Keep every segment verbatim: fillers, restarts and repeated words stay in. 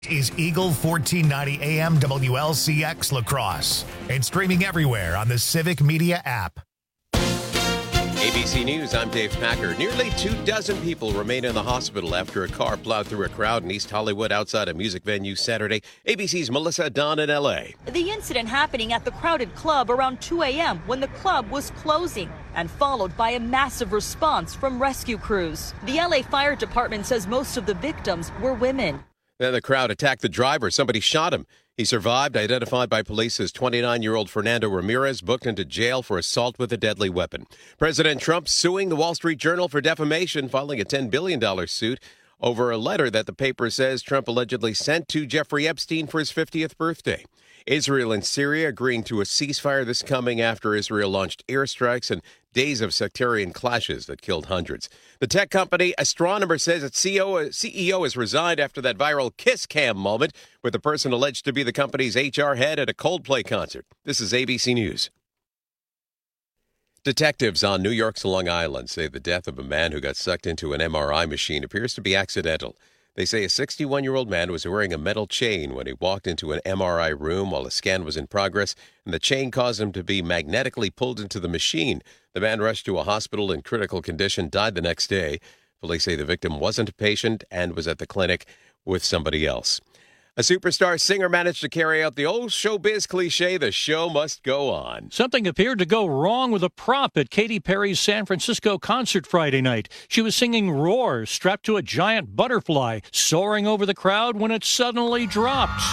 Is Eagle fourteen ninety A M W L C X Lacrosse and streaming everywhere on the Civic Media app. A B C News, I'm Dave Packer. Nearly two dozen people remain in the hospital after a car plowed through a crowd in East Hollywood outside a music venue Saturday. A B C's Melissa Dunn in L A. The incident happening at the crowded club around two a.m. when the club was closing, and followed by a massive response from rescue crews. The L A Fire Department says most of the victims were women. Then the crowd attacked the driver. Somebody shot him. He survived, identified by police as twenty-nine-year-old Fernando Ramirez, booked into jail for assault with a deadly weapon. President Trump suing the Wall Street Journal for defamation, filing a ten billion dollars suit over a letter that the paper says Trump allegedly sent to Jeffrey Epstein for his fiftieth birthday. Israel and Syria agreeing to a ceasefire, this coming after Israel launched airstrikes and days of sectarian clashes that killed hundreds. The tech company Astronomer says its C E O has resigned after that viral kiss cam moment with the person alleged to be the company's H R head at a Coldplay concert. This is A B C News. Detectives on New York's Long Island say the death of a man who got sucked into an M R I machine appears to be accidental. They say a sixty-one-year-old man was wearing a metal chain when he walked into an M R I room while a scan was in progress, and the chain caused him to be magnetically pulled into the machine. The man rushed to a hospital in critical condition, died the next day. Police say the victim wasn't a patient and was at the clinic with somebody else. A superstar singer managed to carry out the old showbiz cliche, the show must go on. Something appeared to go wrong with a prop at Katy Perry's San Francisco concert Friday night. She was singing Roar, strapped to a giant butterfly, soaring over the crowd when it suddenly dropped.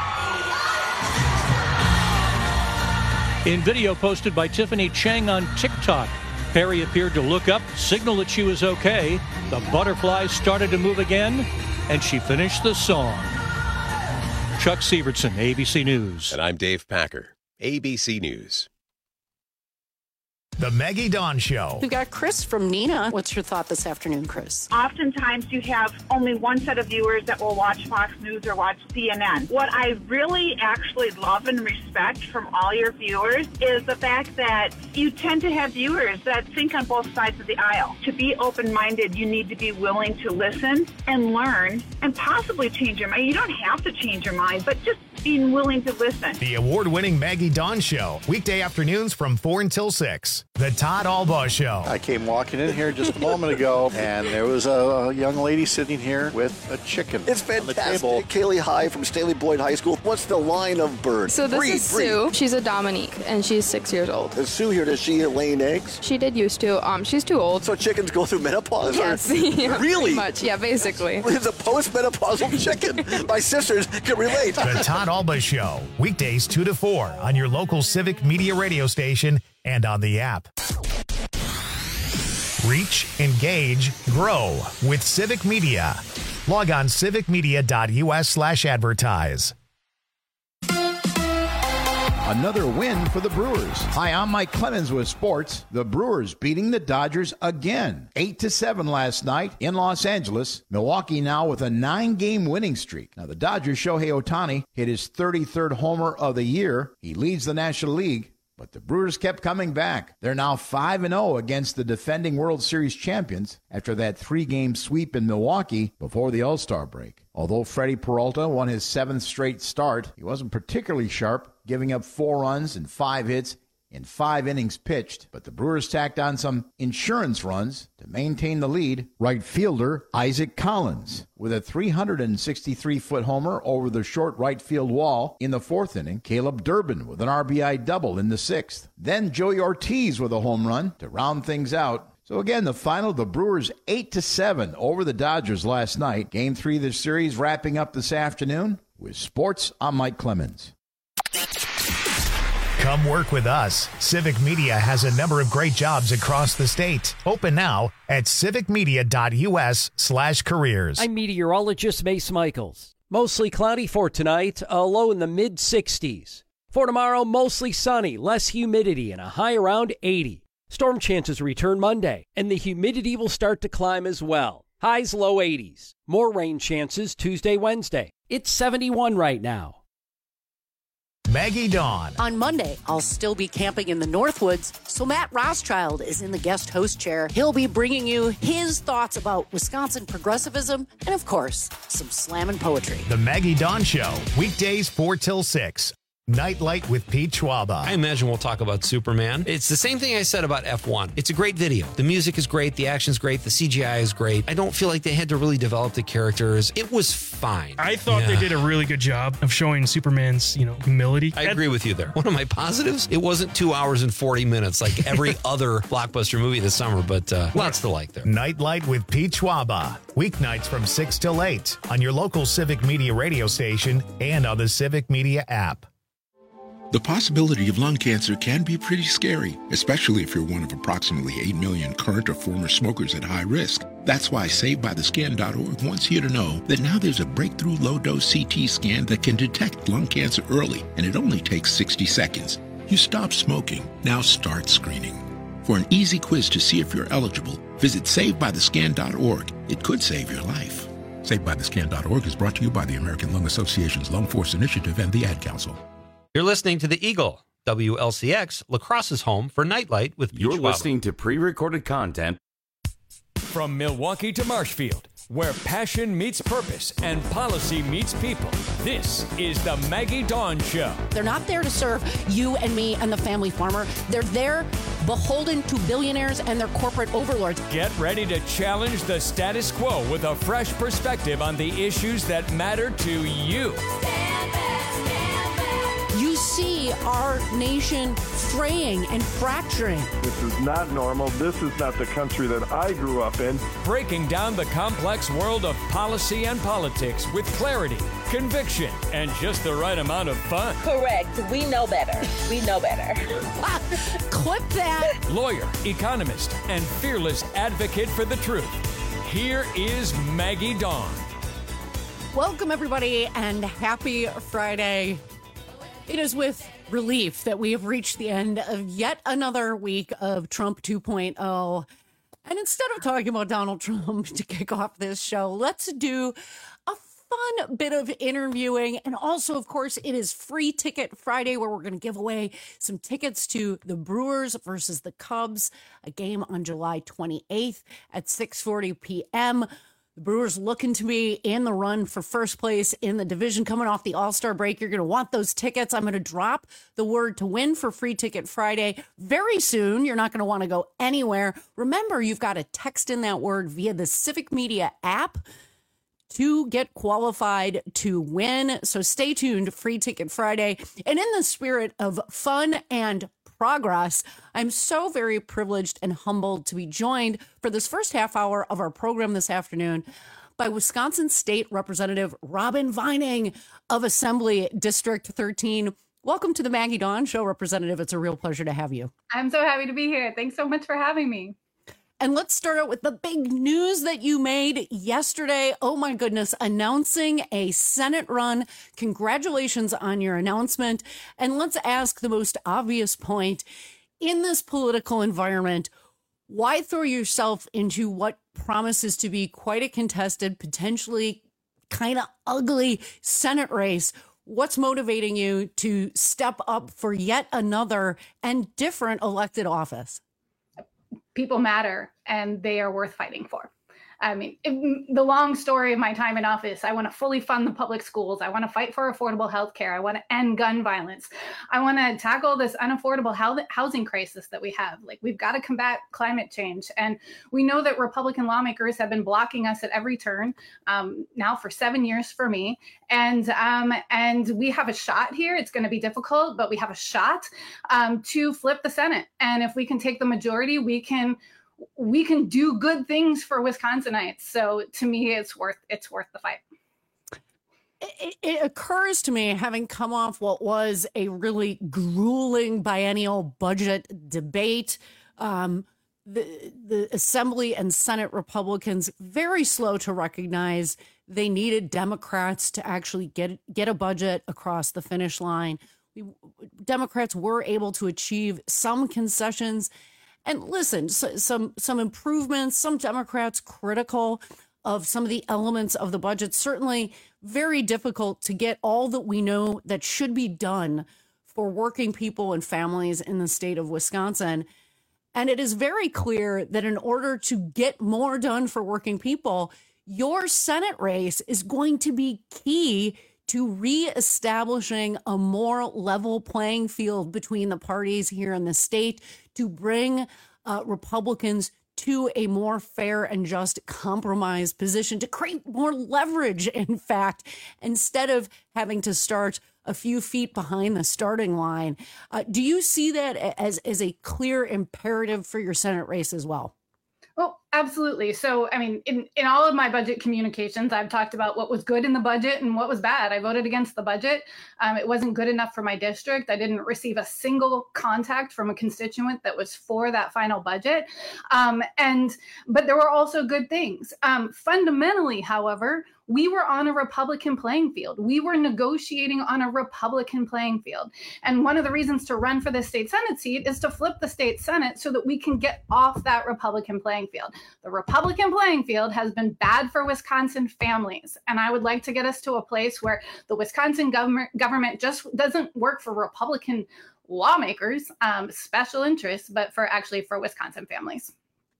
In video posted by Tiffany Cheng on TikTok, Perry appeared to look up, signal that she was okay. The butterfly started to move again, and she finished the song. Chuck Sievertson, A B C News. And I'm Dave Packer, A B C News. The Maggie Dawn Show. We've got Chris from Neenah. What's your thought this afternoon, Chris? Oftentimes you have only one set of viewers that will watch Fox News or watch C N N. What I really actually love and respect from all your viewers is the fact that you tend to have viewers that think on both sides of the aisle. To be open-minded, you need to be willing to listen and learn and possibly change your mind. You don't have to change your mind, but just being willing to listen. The award-winning Maggie Dawn Show, weekday afternoons from four until six. The Todd Albaugh Show. I came walking in here just a moment ago, and there was a young lady sitting here with a chicken. It's fantastic. Kaylee High from Staley Boyd High School. What's the line of bird? So this breed, is breed. Sue. She's a Dominique, and she's six years old. Is Sue here? Does she laying eggs? She did used to. Um, she's too old. So chickens go through menopause? Yes. Or? Yeah, really? Pretty much. Yeah, basically. It's a post-menopausal chicken. My sisters can relate. The Todd Albaugh Show, weekdays two to four on your local Civic Media radio station and on the app. Reach, engage, grow with Civic Media. Log on civicmedia.us slash advertise. Another win for the Brewers. Hi, I'm Mike Clemens with sports. The Brewers beating the Dodgers again. eight to seven last night in Los Angeles. Milwaukee now with a nine-game winning streak. Now, the Dodgers' Shohei Ohtani hit his thirty-third homer of the year. He leads the National League. But the Brewers kept coming back. They're now five and oh against the defending World Series champions after that three-game sweep in Milwaukee before the All-Star break. Although Freddie Peralta won his seventh straight start, he wasn't particularly sharp, giving up four runs and five hits in five innings pitched. But the Brewers tacked on some insurance runs to maintain the lead. Right fielder Isaac Collins with a three hundred sixty-three foot homer over the short right field wall in the fourth inning. Caleb Durbin with an R B I double in the sixth. Then Joey Ortiz with a home run to round things out. So again, the final, the Brewers eight to seven over the Dodgers last night. Game three of the series wrapping up this afternoon. With sports, I'm Mike Clemens. Come work with us. Civic Media has a number of great jobs across the state. Open now at civicmedia.us slash careers. I'm meteorologist Mace Michaels. Mostly cloudy for tonight, a low in the mid sixties. For tomorrow, mostly sunny, less humidity, and a high around eighty. Storm chances return Monday, and the humidity will start to climb as well. Highs low eighties. More rain chances Tuesday, Wednesday. It's seventy-one right now. Maggie Dawn. On Monday, I'll still be camping in the Northwoods, so Matt Rothschild is in the guest host chair. He'll be bringing you his thoughts about Wisconsin progressivism and, of course, some slammin' poetry. The Maggie Dawn Show, weekdays four till six. Nightlight with Pete Schwaba. I imagine we'll talk about Superman. It's the same thing I said about F one. It's a great video. The music is great. The action's great. The C G I is great. I don't feel like they had to really develop the characters. It was fine. I thought yeah. they did a really good job of showing Superman's, you know, humility. I agree with you there. One of my positives, it wasn't two hours and forty minutes like every other blockbuster movie this summer, but uh, lots to like there. Nightlight with Pete Schwaba. Weeknights from six till eight on your local Civic Media radio station and on the Civic Media app. The possibility of lung cancer can be pretty scary, especially if you're one of approximately eight million current or former smokers at high risk. That's why Saved By The Scan dot org wants you to know that now there's a breakthrough low-dose C T scan that can detect lung cancer early, and it only takes sixty seconds. You stop smoking, now start screening. For an easy quiz to see if you're eligible, visit Saved By The Scan dot org. It could save your life. Saved By The Scan dot org is brought to you by the American Lung Association's Lung Force Initiative and the Ad Council. You're listening to The Eagle, W L C X, La Crosse's home for Nightlight with Pete You're Schwaba. listening to pre-recorded content. From Milwaukee to Marshfield, where passion meets purpose and policy meets people, this is the Maggie Dawn Show. They're not there to serve you and me and the family farmer. They're there beholden to billionaires and their corporate overlords. Get ready to challenge the status quo with a fresh perspective on the issues that matter to you. You see our nation fraying and fracturing. This is not normal. This is not the country that I grew up in. Breaking down the complex world of policy and politics with clarity, conviction, and just the right amount of fun. Correct. We know better. We know better. Clip that. Lawyer, economist, and fearless advocate for the truth. Here is Maggie Dawn. Welcome, everybody, and happy Friday. It is with relief that we have reached the end of yet another week of Trump two point oh. And instead of talking about Donald Trump to kick off this show, let's do a fun bit of interviewing. And also, of course, it is Free Ticket Friday, where we're going to give away some tickets to the Brewers versus the Cubs, a game on July twenty-eighth at six forty p.m. The Brewers looking to be in the run for first place in the division coming off the All-Star break. You're going to want those tickets. I'm going to drop the word to win for Free Ticket Friday very soon. You're not going to want to go anywhere. Remember, you've got to text in that word via the Civic Media app to get qualified to win. So stay tuned, Free Ticket Friday. And in the spirit of fun and progress, I'm so very privileged and humbled to be joined for this first half hour of our program this afternoon by Wisconsin State Representative Robin Vining of Assembly District thirteen. Welcome to the Maggie Dawn Show, Representative. It's a real pleasure to have you. I'm so happy to be here. Thanks so much for having me. And let's start out with the big news that you made yesterday. Oh, my goodness, announcing a Senate run. Congratulations on your announcement. And let's ask the most obvious point. In this political environment, why throw yourself into what promises to be quite a contested, potentially kind of ugly Senate race? What's motivating you to step up for yet another and different elected office? People matter, and they are worth fighting for. I mean, if, the long story of my time in office, I want to fully fund the public schools. I want to fight for affordable health care. I want to end gun violence. I want to tackle this unaffordable housing crisis that we have. Like, we've got to combat climate change. And we know that Republican lawmakers have been blocking us at every turn um, now for seven years for me. And um, and we have a shot here. It's going to be difficult, but we have a shot um, to flip the Senate. And if we can take the majority, we can we can do good things for Wisconsinites. So to me, it's worth it's worth the fight. It, it occurs to me, having come off what was a really grueling biennial budget debate, um, the, the Assembly and Senate Republicans very slow to recognize they needed Democrats to actually get get a budget across the finish line. We, Democrats were able to achieve some concessions. And listen, so, some some improvements, some Democrats critical of some of the elements of the budget. Certainly very difficult to get all that we know that should be done for working people and families in the state of Wisconsin. And it is very clear that in order to get more done for working people, your Senate race is going to be key to reestablishing a more level playing field between the parties here in the state, to bring uh, Republicans to a more fair and just compromise position, to create more leverage, in fact, instead of having to start a few feet behind the starting line. Uh, do you see that as, as a clear imperative for your Senate race as well? Well, absolutely. So, I mean, in, in all of my budget communications, I've talked about what was good in the budget and what was bad. I voted against the budget. Um, it wasn't good enough for my district. I didn't receive a single contact from a constituent that was for that final budget. Um, and but there were also good things. Um, fundamentally, however, we were on a Republican playing field. We were negotiating on a Republican playing field. And one of the reasons to run for the state Senate seat is to flip the state Senate so that we can get off that Republican playing field. The Republican playing field has been bad for Wisconsin families. And I would like to get us to a place where the Wisconsin government, government just doesn't work for Republican lawmakers, um, special interests, but for actually for Wisconsin families.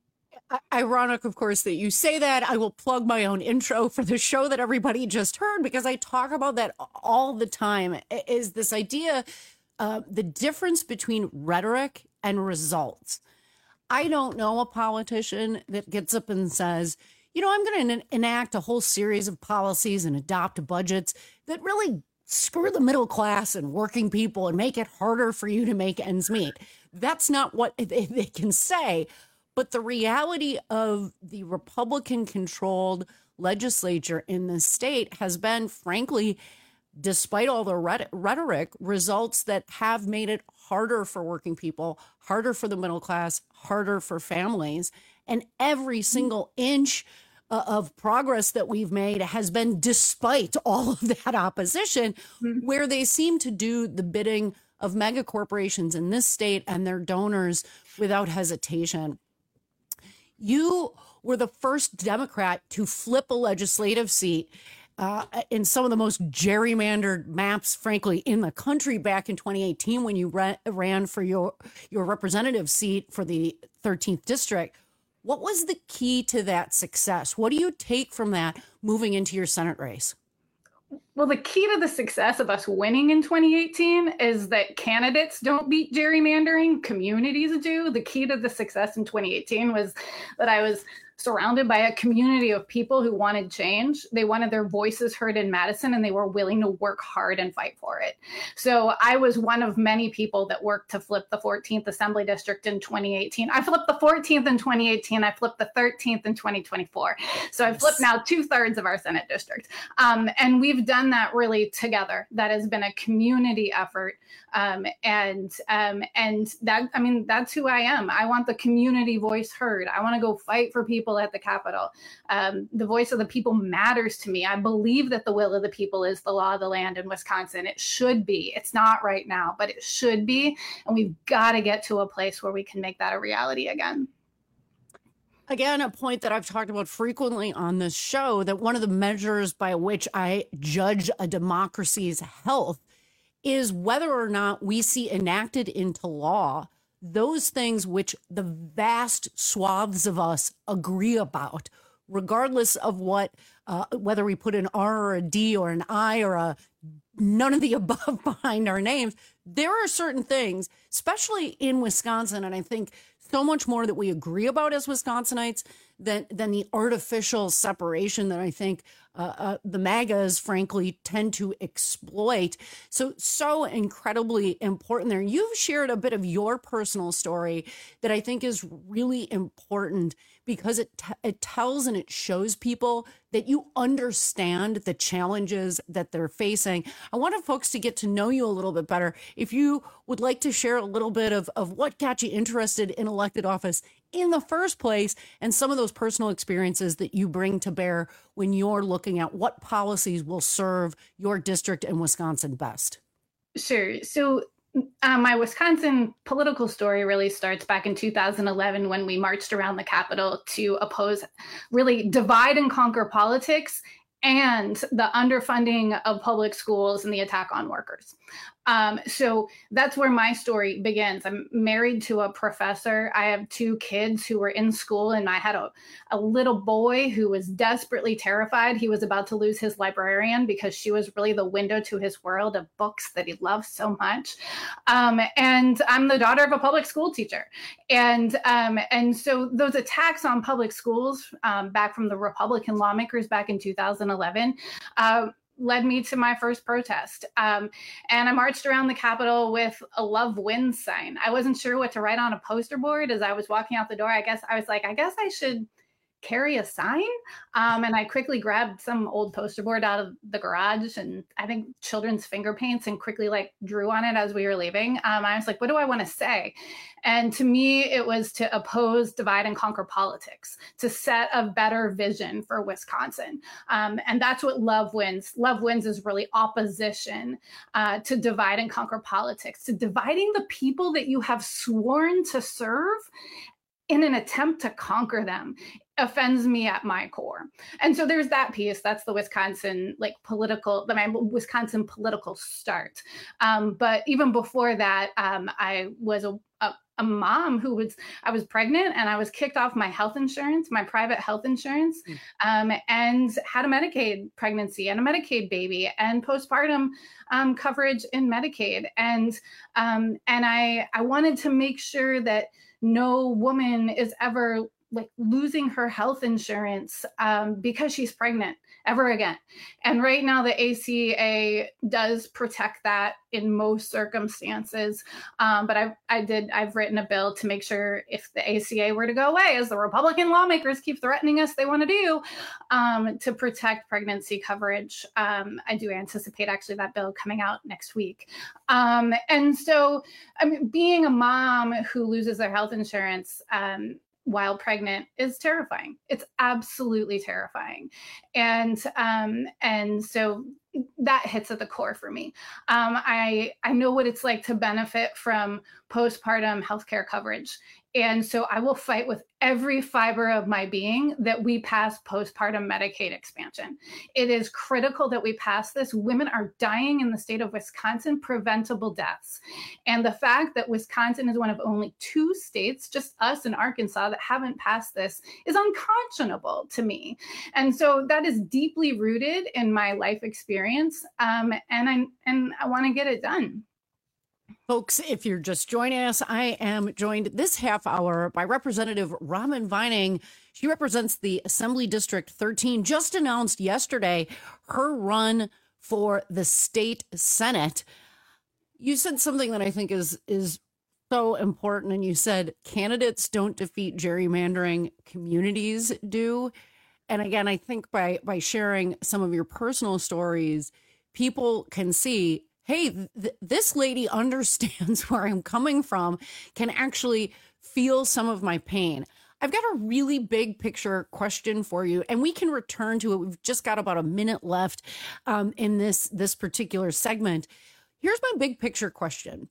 Ironic, of course, that you say that. I will plug my own intro for the show that everybody just heard, because I talk about that all the time, is this idea, uh, the difference between rhetoric and results. I don't know a politician that gets up and says, you know, I'm going to enact a whole series of policies and adopt budgets that really screw the middle class and working people and make it harder for you to make ends meet. That's not what they, they can say. But the reality of the Republican-controlled legislature in the state has been, frankly, despite all the rhetoric, results that have made it harder for working people, harder for the middle class, harder for families. And every single inch uh, of progress that we've made has been despite all of that opposition, mm-hmm. where they seem to do the bidding of mega corporations in this state and their donors without hesitation. You were the first Democrat to flip a legislative seat uh, in some of the most gerrymandered maps, frankly, in the country back in twenty eighteen when you ran, ran for your, your representative seat for the thirteenth district. What was the key to that success? What do you take from that moving into your Senate race? Well, the key to the success of us winning in twenty eighteen is that candidates don't beat gerrymandering, communities do. The key to the success in twenty eighteen was that I was surrounded by a community of people who wanted change. They wanted their voices heard in Madison, and they were willing to work hard and fight for it. So I was one of many people that worked to flip the fourteenth Assembly District in twenty eighteen. I flipped the fourteenth in twenty eighteen. I flipped the thirteenth in twenty twenty-four. So I've flipped now two thirds of our Senate district. Um, and we've done that really together. That has been a community effort. Um, and um, and that, I mean, that's who I am. I want the community voice heard. I want to go fight for people at the Capitol. Um, the voice of the people matters to me. I believe that the will of the people is the law of the land in Wisconsin. It should be. It's not right now, but it should be. And we've got to get to a place where we can make that a reality again. Again, a point that I've talked about frequently on this show, that one of the measures by which I judge a democracy's health is whether or not we see enacted into law those things which the vast swaths of us agree about, regardless of what, uh, whether we put an R or a D or an I or a none of the above behind our names. There are certain things, especially in Wisconsin, and I think so much more that we agree about as Wisconsinites than than the artificial separation that I think uh, uh, the MAGAs, frankly, tend to exploit. So, so incredibly important there. You've shared a bit of your personal story that I think is really important because it t- it tells and it shows people that you understand the challenges that they're facing. I wanted folks to get to know you a little bit better. If you would like to share a little bit of, of what got you interested in elected office in the first place and some of those personal experiences that you bring to bear when you're looking at what policies will serve your district and Wisconsin best. Sure. So uh, my Wisconsin political story really starts back in two thousand eleven when we marched around the Capitol to oppose really divide and conquer politics and the underfunding of public schools and the attack on workers. Um, so that's where my story begins. I'm married to a professor. I have two kids who were in school, and I had a, a little boy who was desperately terrified. He was about to lose his librarian because she was really the window to his world of books that he loved so much. Um, and I'm the daughter of a public school teacher. And, um, and so those attacks on public schools um, back from the Republican lawmakers back in two thousand eleven, uh, led me to my first protest. Um, and I marched around the Capitol with a Love Wins sign. I wasn't sure what to write on a poster board as I was walking out the door. I guess I was like, I guess I should carry a sign. Um, and I quickly grabbed some old poster board out of the garage and I think children's finger paints and quickly like drew on it as we were leaving. Um, I was like, what do I want to say? And to me, it was to oppose divide and conquer politics, to set a better vision for Wisconsin. Um, and that's what Love Wins. Love Wins is really opposition uh, to divide and conquer politics, to dividing the people that you have sworn to serve in an attempt to conquer them. Offends me at my core. And so there's that piece. That's the Wisconsin like political, the my Wisconsin political start. Um, but even before that, um, I was a, a, a mom who was, I was pregnant and I was kicked off my health insurance, my private health insurance, um, and had a Medicaid pregnancy and a Medicaid baby and postpartum um, coverage in Medicaid. And um, and I I wanted to make sure that no woman is ever like losing her health insurance um, because she's pregnant ever again. And right now the A C A does protect that in most circumstances. Um, but I, I did, I've written a bill to make sure if the A C A were to go away, as the Republican lawmakers keep threatening us they want to do, um, to protect pregnancy coverage. Um, I do anticipate actually that bill coming out next week. Um, and so, I mean, being a mom who loses their health insurance, um, while pregnant is terrifying. It's absolutely terrifying. And um, and so that hits at the core for me. Um, I, I know what it's like to benefit from postpartum healthcare coverage. And so I will fight with every fiber of my being that we pass postpartum Medicaid expansion. It is critical that we pass this. Women are dying in the state of Wisconsin, preventable deaths. And the fact that Wisconsin is one of only two states, just us and Arkansas, that haven't passed this is unconscionable to me. And so that is deeply rooted in my life experience. Um, and I, and I want to get it done. Folks, if you're just joining us, I am joined this half hour by Representative Robin Vining. She represents the Assembly District thirteen, just announced yesterday her run for the state Senate. You said something that I think is is so important, and you said candidates don't defeat gerrymandering, communities do. And again, I think by by sharing some of your personal stories, people can see, hey, th- this lady understands where I'm coming from, can actually feel some of my pain. I've got a really big picture question for you, and we can return to it. We've just got about a minute left um, in this, this particular segment. Here's my big picture question.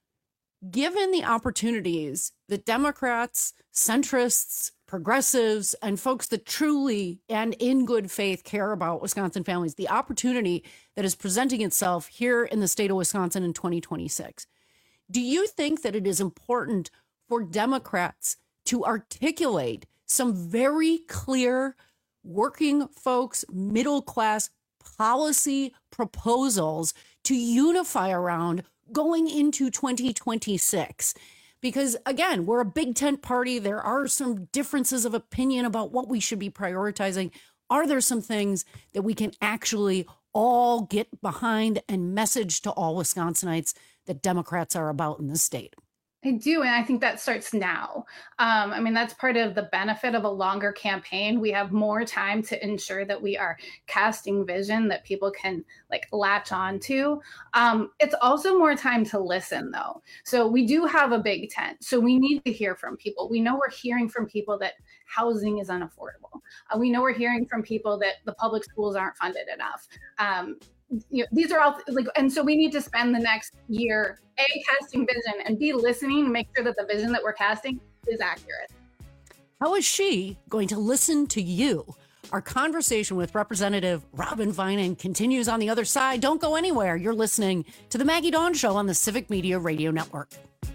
Given the opportunities that Democrats, centrists, progressives, and folks that truly and in good faith care about Wisconsin families, the opportunity that is presenting itself here in the state of Wisconsin in twenty twenty-six, do you think that it is important for Democrats to articulate some very clear working folks, middle class policy proposals to unify around going into twenty twenty-six? Because, again, we're a big tent party. There are some differences of opinion about what we should be prioritizing. Are there some things that we can actually all get behind and message to all Wisconsinites that Democrats are about in the state? I do, and I think that starts now. Um, I mean, that's part of the benefit of a longer campaign. We have more time to ensure that we are casting vision that people can like latch on to. Um, it's also more time to listen, though. So we do have a big tent. So we need to hear from people. We know we're hearing from people that housing is unaffordable. Uh, we know we're hearing from people that the public schools aren't funded enough. Um, you know, these are all like, and so we need to spend the next year A, casting vision, and B, listening, make sure that the vision that we're casting is accurate. How is she going to listen to you? Our conversation with Representative Robin Vining continues on the other side. Don't go anywhere. You're listening to the Maggie Dawn Show on the Civic Media Radio Network.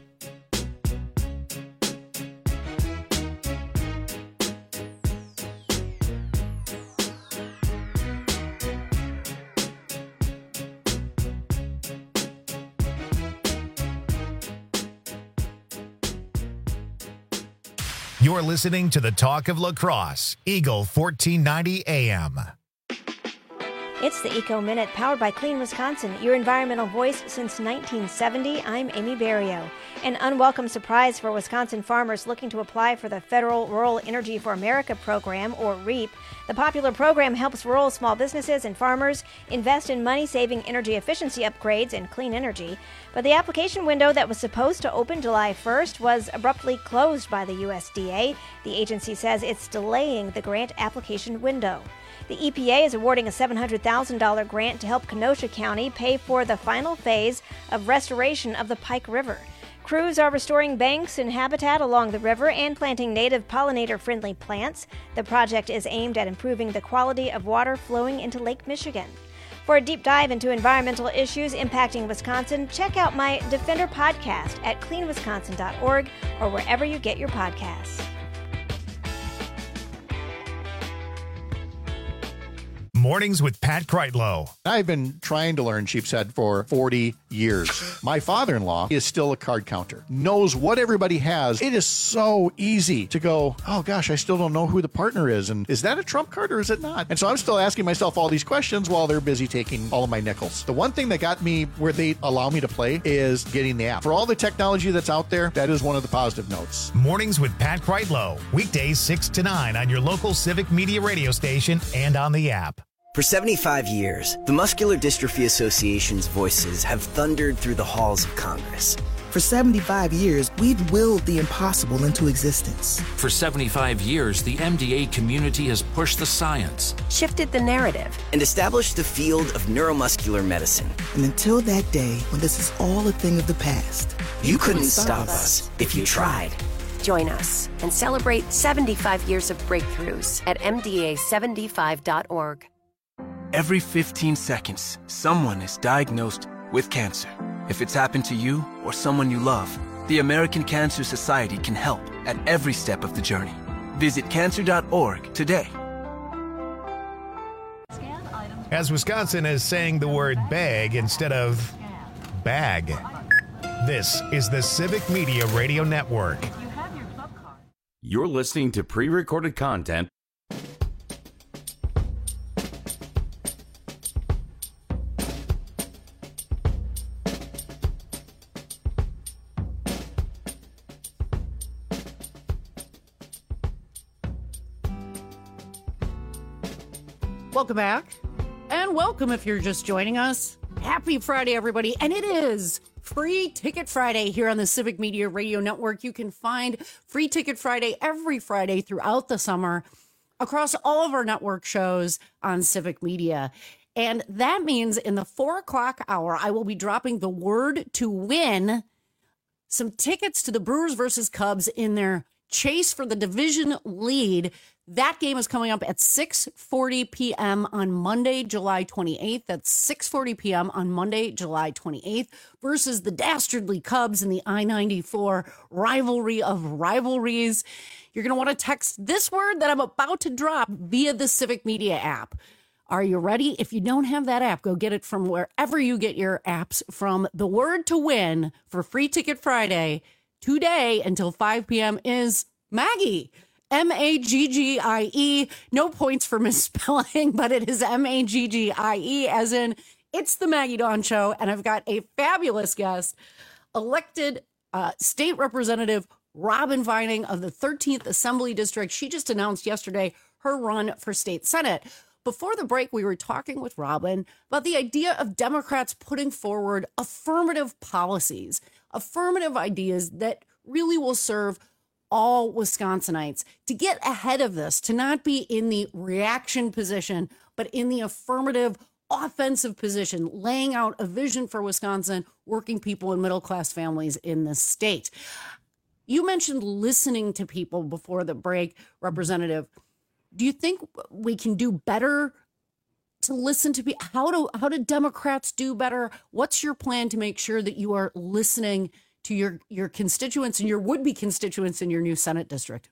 You're listening to the Talk of La Crosse, Eagle fourteen ninety A M. It's the Eco Minute, powered by Clean Wisconsin, your environmental voice since nineteen seventy. I'm Amy Barrio. An unwelcome surprise for Wisconsin farmers looking to apply for the Federal Rural Energy for America program, or REAP. The popular program helps rural small businesses and farmers invest in money-saving energy efficiency upgrades and clean energy. But the application window that was supposed to open July first was abruptly closed by the U S D A. The agency says it's delaying the grant application window. The E P A is awarding a seven hundred thousand dollars grant to help Kenosha County pay for the final phase of restoration of the Pike River. Crews are restoring banks and habitat along the river and planting native pollinator-friendly plants. The project is aimed at improving the quality of water flowing into Lake Michigan. For a deep dive into environmental issues impacting Wisconsin, check out my Defender podcast at clean wisconsin dot org or wherever you get your podcasts. Mornings with Pat Kreitlow. I've been trying to learn sheepshead for forty years. My father-in-law is still a card counter, knows what everybody has. It is so easy to go, oh gosh, I still don't know who the partner is. And is that a trump card or is it not? And so I'm still asking myself all these questions while they're busy taking all of my nickels. The one thing that got me where they allow me to play is getting the app. For all the technology that's out there, that is one of the positive notes. Mornings with Pat Kreitlow. Weekdays six to nine on your local Civic Media radio station and on the app. For seventy-five years, the Muscular Dystrophy Association's voices have thundered through the halls of Congress. For seventy-five years, we've willed the impossible into existence. For seventy-five years, the M D A community has pushed the science, shifted the narrative, and established the field of neuromuscular medicine. And until that day when this is all a thing of the past, you, you couldn't, couldn't stop us if you tried. Join us and celebrate seventy-five years of breakthroughs at M D A seventy-five dot org. Every fifteen seconds, someone is diagnosed with cancer. If it's happened to you or someone you love, the American Cancer Society can help at every step of the journey. Visit cancer dot org today. As Wisconsin is saying the word bag instead of bag. This is the Civic Media Radio Network. You're listening to pre-recorded content. Welcome back, and welcome if you're just joining us. Happy Friday, everybody, and it is Free Ticket Friday here on the Civic Media Radio Network. You can find Free Ticket Friday every Friday throughout the summer across all of our network shows on Civic Media. And that means in the four o'clock hour, I will be dropping the word to win some tickets to the Brewers versus Cubs in their chase for the division lead. That game is coming up at six forty p.m. on Monday, July twenty-eighth. That's six forty p.m. on Monday, July twenty-eighth versus the dastardly Cubs in the I ninety-four rivalry of rivalries. You're going to want to text this word that I'm about to drop via the Civic Media app. Are you ready? If you don't have that app, go get it from wherever you get your apps from. The word to win for Free Ticket Friday today until five p.m. is Maggie. M A G G I E. No points for misspelling, but it is M A G G I E, as in it's the Maggie Dawn Show. And I've got a fabulous guest, elected uh, State Representative Robin Vining of the thirteenth Assembly District. She just announced yesterday her run for state Senate. Before the break, we were talking with Robin about the idea of Democrats putting forward affirmative policies, affirmative ideas that really will serve all Wisconsinites, to get ahead of this, to not be in the reaction position, but in the affirmative, offensive position, laying out a vision for Wisconsin, working people and middle-class families in this state. You mentioned listening to people before the break, Representative. Do you think we can do better to listen to people? How do, how do Democrats do better? What's your plan to make sure that you are listening to your, your constituents and your would-be constituents in your new Senate district?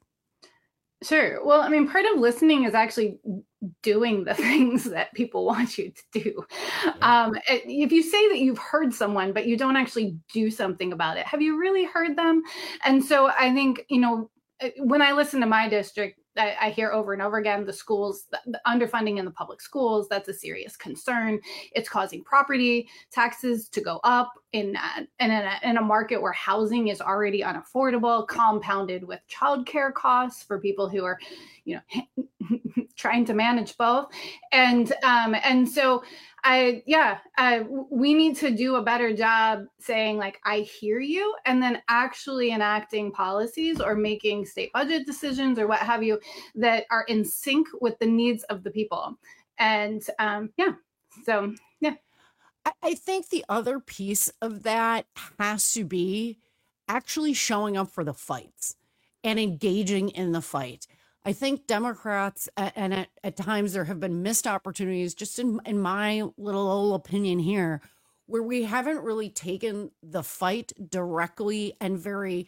Sure. Well, I mean, part of listening is actually doing the things that people want you to do. Um, if you say that you've heard someone, but you don't actually do something about it, have you really heard them? And so I think, you know, when I listen to my district, I, I hear over and over again, the schools, the, the underfunding in the public schools, that's a serious concern. It's causing property taxes to go up in, uh, in, a, in a market where housing is already unaffordable, compounded with childcare costs for people who are, you know, trying to manage both. And, um, and so I, yeah, uh, we need to do a better job saying, like, I hear you, and then actually enacting policies or making state budget decisions or what have you that are in sync with the needs of the people. And um, yeah, so yeah. I think the other piece of that has to be actually showing up for the fights and engaging in the fight. I think Democrats, and at, at times there have been missed opportunities, just in, in my little old opinion here, where we haven't really taken the fight directly and very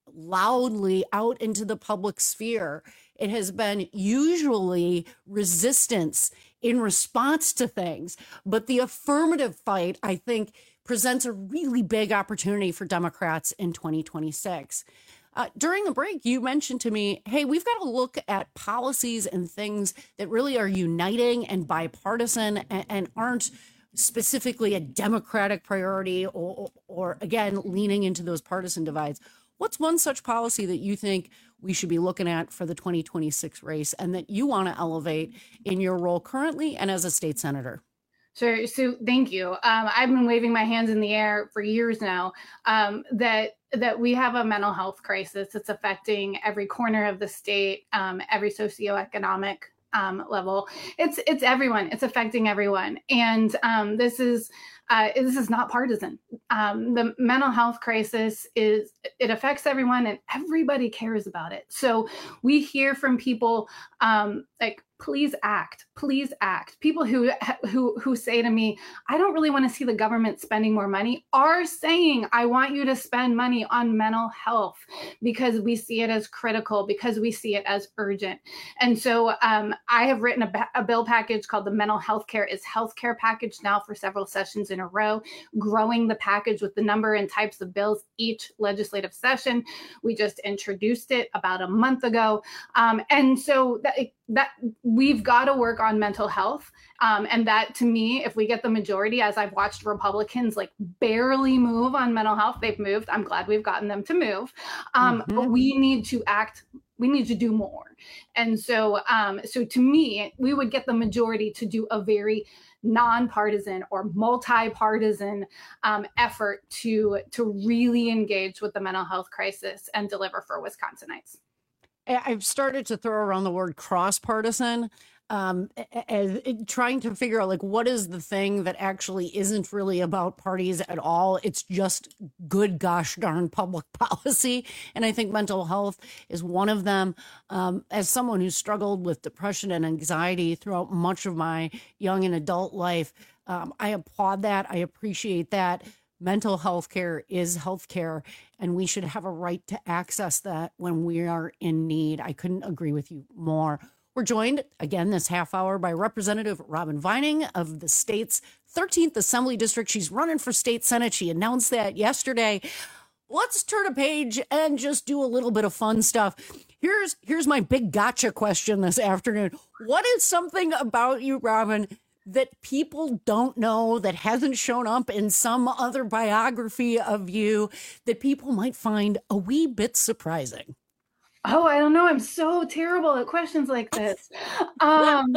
loudly out into the public sphere. It has been usually resistance in response to things, but the affirmative fight, I think, presents a really big opportunity for Democrats in twenty twenty-six. Uh, during the break, you mentioned to me, hey, we've got to look at policies and things that really are uniting and bipartisan and, and aren't specifically a Democratic priority or, or, or, again, leaning into those partisan divides. What's one such policy that you think we should be looking at for the twenty twenty-six race and that you want to elevate in your role currently and as a state senator? Sure. So thank you. Um, I've been waving my hands in the air for years now um, that that we have a mental health crisis that's affecting every corner of the state, um, every socioeconomic um, level. It's it's everyone. It's affecting everyone. And um, this is uh, this is not partisan. Um, the mental health crisis is it affects everyone and everybody cares about it. So we hear from people um, like, please act, please act. People who who who say to me, I don't really want to see the government spending more money, are saying, I want you to spend money on mental health because we see it as critical, because we see it as urgent. And so um, I have written a, a bill package called the Mental Health Care is Healthcare package now for several sessions in a row, growing the package with the number and types of bills each legislative session. We just introduced it about a month ago. Um, and so that that we've got to work on mental health. Um, and that, to me, if we get the majority, as I've watched Republicans like barely move on mental health, they've moved. I'm glad we've gotten them to move. Um, mm-hmm. But we need to act. We need to do more. And so, um, so to me, we would get the majority to do a very nonpartisan or multi-partisan um, effort to, to really engage with the mental health crisis and deliver for Wisconsinites. I've started to throw around the word cross-partisan, um, as it, trying to figure out, like, what is the thing that actually isn't really about parties at all? It's just good gosh darn public policy. And I think mental health is one of them. Um, as someone who struggled with depression and anxiety throughout much of my young and adult life, um, I applaud that. I appreciate that. Mental health care is health care, and we should have a right to access that when we are in need. I couldn't agree with you more. We're joined again this half hour by Representative Robin Vining of the state's thirteenth Assembly District. She's running for state Senate. She announced that yesterday. Let's turn a page and just do a little bit of fun stuff. Here's, here's my big gotcha question this afternoon. What is something about you, Robin, that people don't know, that hasn't shown up in some other biography of you, that people might find a wee bit surprising? Oh, I don't know. I'm so terrible at questions like this. Um,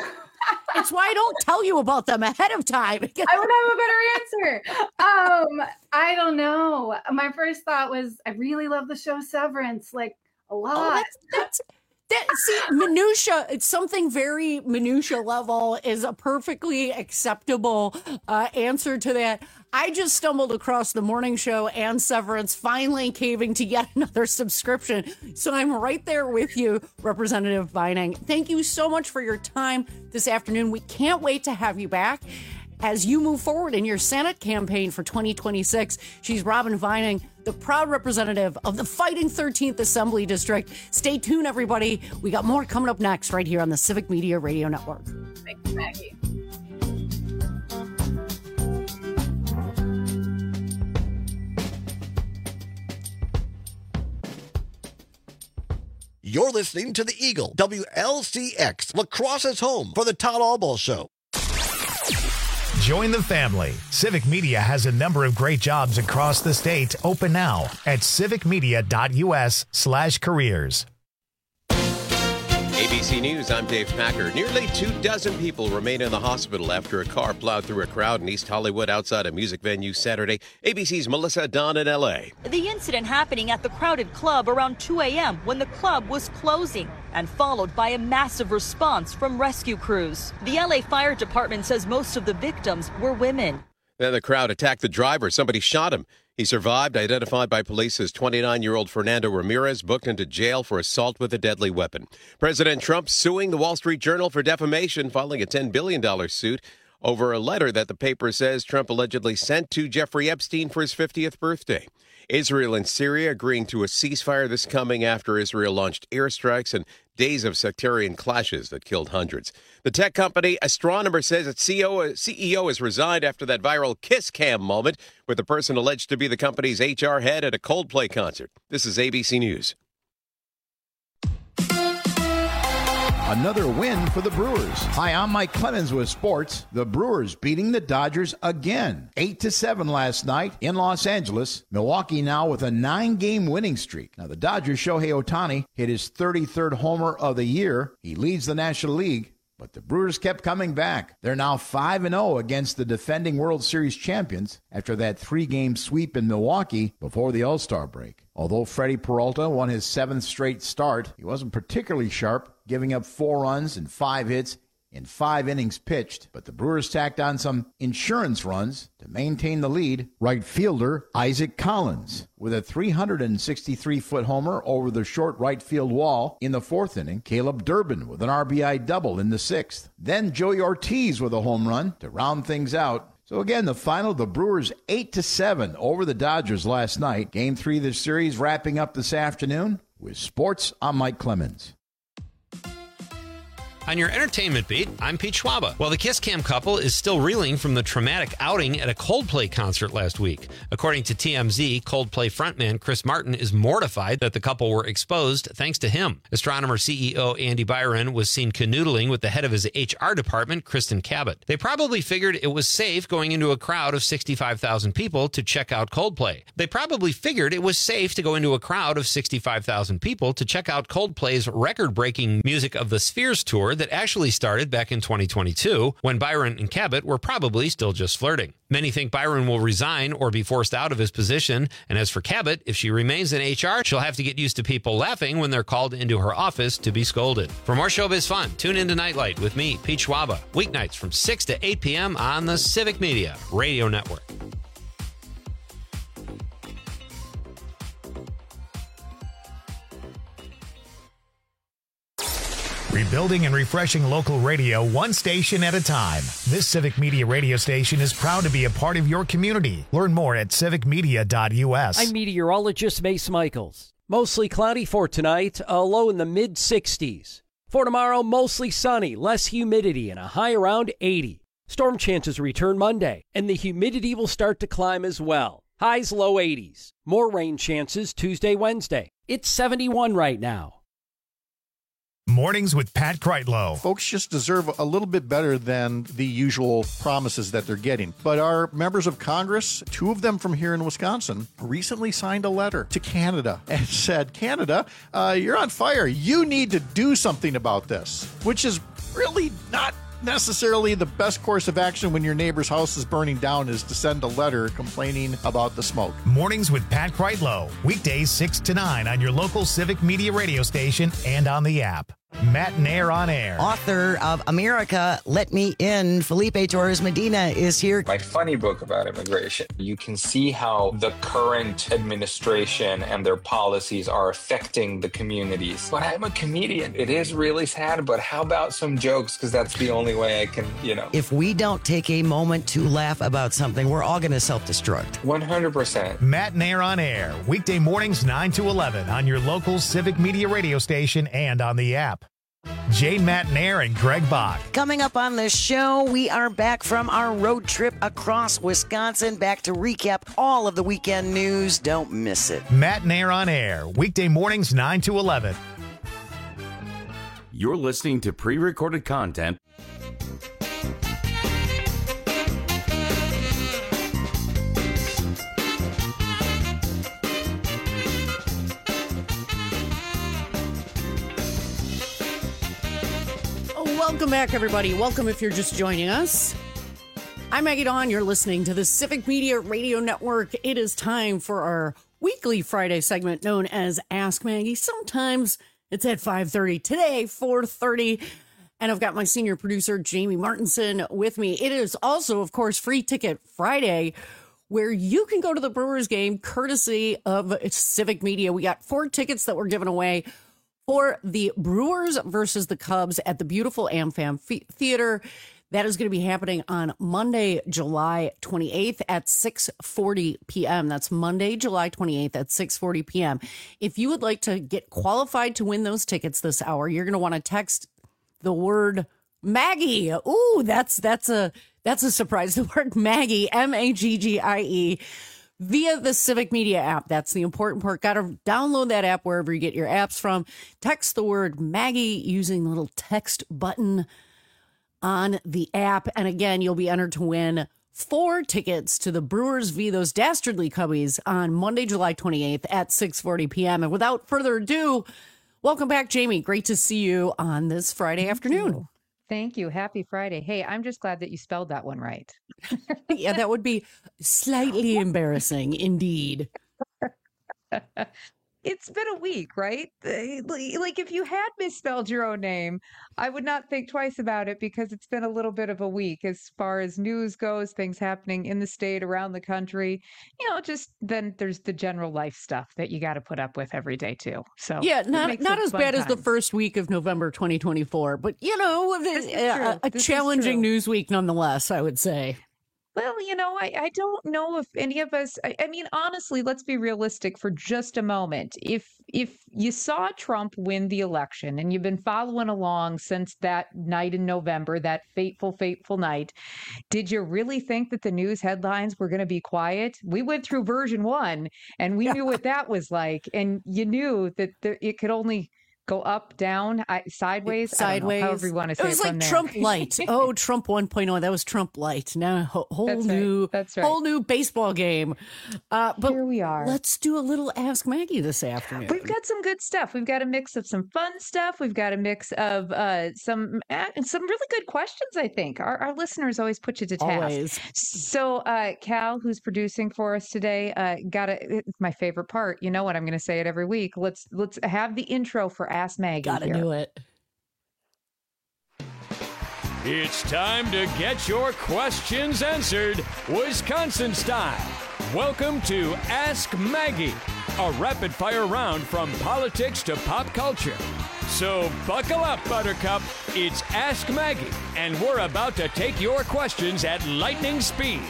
it's why I don't tell you about them ahead of time. I would have a better answer. Um, I don't know. My first thought was, I really love the show Severance, like a lot. Oh, that's, that's That, see, minutia, it's something very minutia level is a perfectly acceptable uh, answer to that. I just stumbled across the morning show and Severance finally caving to yet another subscription. So I'm right there with you, Representative Vining. Thank you so much for your time this afternoon. We can't wait to have you back as you move forward in your Senate campaign for twenty twenty-six. She's Robin Vining, the proud representative of the Fighting thirteenth Assembly District. Stay tuned, everybody. We got more coming up next right here on the Civic Media Radio Network. Thanks, Maggie. You're listening to the Eagle, W L C X, La Crosse's home for the Todd Albaugh Show. Join the family. Civic Media has a number of great jobs across the state. Open now at civicmedia.us slash careers. A B C News, I'm Dave Packer. Nearly two dozen people remain in the hospital after a car plowed through a crowd in East Hollywood outside a music venue Saturday. A B C's Melissa Dunn in L A. The incident happening at the crowded club around two a.m. when the club was closing and followed by a massive response from rescue crews. The L A Fire Department says most of the victims were women. Then the crowd attacked the driver. Somebody shot him. He survived, identified by police as twenty-nine-year-old Fernando Ramirez, booked into jail for assault with a deadly weapon. President Trump suing the Wall Street Journal for defamation, filing a ten billion dollars suit over a letter that the paper says Trump allegedly sent to Jeffrey Epstein for his fiftieth birthday. Israel and Syria agreeing to a ceasefire this coming after Israel launched airstrikes and days of sectarian clashes that killed hundreds. The tech company Astronomer says its C E O has resigned after that viral kiss cam moment with the person alleged to be the company's H R head at a Coldplay concert. This is A B C News. Another win for the Brewers. Hi, I'm Mike Clemens with sports. The Brewers beating the Dodgers again. eight to seven last night in Los Angeles. Milwaukee now with a nine-game winning streak. Now, the Dodgers' Shohei Ohtani hit his thirty-third homer of the year. He leads the National League. But the Brewers kept coming back. They're now five and oh against the defending World Series champions after that three-game sweep in Milwaukee before the All-Star break. Although Freddie Peralta won his seventh straight start, he wasn't particularly sharp, giving up four runs and five hits in five innings pitched. But the Brewers tacked on some insurance runs to maintain the lead. Right fielder Isaac Collins with a three hundred sixty-three foot homer over the short right field wall in the fourth inning. Caleb Durbin with an R B I double in the sixth. Then Joey Ortiz with a home run to round things out. So again, the final, the Brewers eight to seven over the Dodgers last night. Game three of the series wrapping up this afternoon. With sports, I'm Mike Clemens. On your entertainment beat, I'm Pete Schwaba. While the Kiss Cam couple is still reeling from the traumatic outing at a Coldplay concert last week. According to T M Z, Coldplay frontman Chris Martin is mortified that the couple were exposed thanks to him. Astronomer C E O Andy Byron was seen canoodling with the head of his H R department, Kristen Cabot. They probably figured it was safe going into a crowd of sixty-five thousand people to check out Coldplay. They probably figured it was safe to go into a crowd of sixty-five thousand people to check out Coldplay's record-breaking Music of the Spheres tour that actually started back in twenty twenty-two, when Byron and Cabot were probably still just flirting. Many think Byron will resign or be forced out of his position, and as for Cabot, if she remains in H R, she'll have to get used to people laughing when they're called into her office to be scolded. For more showbiz fun, tune into Nightlight with me, Pete Schwaba, weeknights from six to eight p.m. on the Civic Media Radio Network. Rebuilding and refreshing local radio one station at a time. This Civic Media radio station is proud to be a part of your community. Learn more at civic media dot u s. I'm meteorologist Mace Michaels. Mostly cloudy for tonight, a low in the mid sixties. For tomorrow, mostly sunny, less humidity, and a high around eighty. Storm chances return Monday, and the humidity will start to climb as well. Highs low eighties. More rain chances Tuesday, Wednesday. It's seventy-one right now. Mornings with Pat Kreitlow. Folks just deserve a little bit better than the usual promises that they're getting. But our members of Congress, two of them from here in Wisconsin, recently signed a letter to Canada and said, Canada, uh, you're on fire. You need to do something about this, which is really not necessarily the best course of action when your neighbor's house is burning down is to send a letter complaining about the smoke. Mornings with Pat Kreitlow. Weekdays six to nine on your local Civic Media radio station and on the app. Matt and Air on Air. Author of America, Let Me In, Felipe Torres Medina is here. My funny book about immigration. You can see how the current administration and their policies are affecting the communities. But I'm a comedian. It is really sad, but how about some jokes? Because that's the only way I can, you know. If we don't take a moment to laugh about something, we're all going to self-destruct. one hundred percent. Matt and Air on Air. Weekday mornings nine to eleven on your local Civic Media radio station and on the app. Jane Matnair and Greg Bach. Coming up on the show, we are back from our road trip across Wisconsin, back to recap all of the weekend news. Don't miss it. Matt and Air on Air, weekday mornings nine to eleven. You're listening to pre-recorded content. Welcome back, everybody. Welcome if you're just joining us. I'm Maggie Dawn. You're listening to the Civic Media Radio Network. It is time for our weekly Friday segment known as Ask Maggie. Sometimes it's at five thirty. Today, four thirty. And I've got my senior producer, Jamie Martinson, with me. It is also, of course, Free Ticket Friday, where you can go to the Brewers game courtesy of Civic Media. We got four tickets that were given away for the Brewers versus the Cubs at the beautiful AmFam Theater. That is going to be happening on Monday, July twenty-eighth at six forty p.m. That's Monday, July twenty-eighth at six forty p.m. If you would like to get qualified to win those tickets this hour, you're going to want to text the word Maggie. Ooh, that's that's a that's a surprise. The word Maggie, M A G G I E. Via the Civic Media app. That's the important part. Got to download that app wherever you get your apps from. Text the word Maggie using the little text button on the app. And again, you'll be entered to win four tickets to the Brewers v. those dastardly Cubbies on Monday, July twenty-eighth at six forty p.m. And without further ado, welcome back, Jamie. Great to see you on this Friday Thank afternoon. You. Thank you. Happy Friday. Hey, I'm just glad that you spelled that one right. Yeah, that would be slightly embarrassing indeed. It's been a week, right? Like if you had misspelled your own name, I would not think twice about it because it's been a little bit of a week as far as news goes, things happening in the state, around the country. You know, just then there's the general life stuff that you got to put up with every day too. So yeah, not not as bad times. as the first week of November twenty twenty-four, but you know, a, a challenging news week nonetheless, I would say. Well, you know, I, I don't know if any of us, I, I mean, honestly, let's be realistic for just a moment. If if you saw Trump win the election and you've been following along since that night in November, that fateful, fateful night, did you really think that the news headlines were going to be quiet? We went through version one and we knew what that was like. And you knew that there, it could only go up, down, I, sideways, sideways. I don't know, however you want to say it. It was like there. Trump light. Oh, Trump one point oh. That was Trump light. Now whole, whole That's new, right. That's right. whole new baseball game. Uh, but here we are. Let's do a little Ask Maggie this afternoon. We've got some good stuff. We've got a mix of some fun stuff. We've got a mix of uh, some uh, some really good questions. I think our, our listeners always put you to task. Always. So uh, Cal, who's producing for us today, uh, got a, my favorite part. You know what? I'm going to say it every week. Let's let's have the intro for Ask Maggie. Gotta here. do it. It's time to get your questions answered, Wisconsin style. Welcome to Ask Maggie, a rapid-fire round from politics to pop culture. So buckle up, Buttercup. It's Ask Maggie, and we're about to take your questions at lightning speed.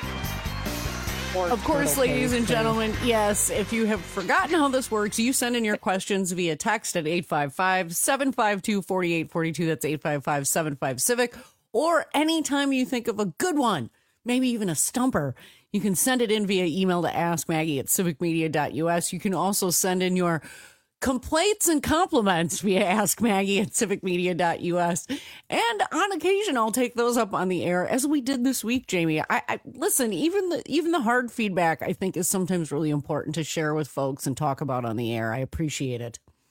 Of course, ladies and gentlemen, yes, if you have forgotten how this works, you send in your questions via text at eight five five, seven five two, four eight four two. That's eight five five, seven five, CIVIC. Or anytime you think of a good one, maybe even a stumper, you can send it in via email to ask maggie at civic media dot u s. You can also send in your complaints and compliments via ask maggie at civic media dot u s. And on occasion, I'll take those up on the air, as we did this week, Jamie. I, I listen, even the even the hard feedback, I think, is sometimes really important to share with folks and talk about on the air. I appreciate it.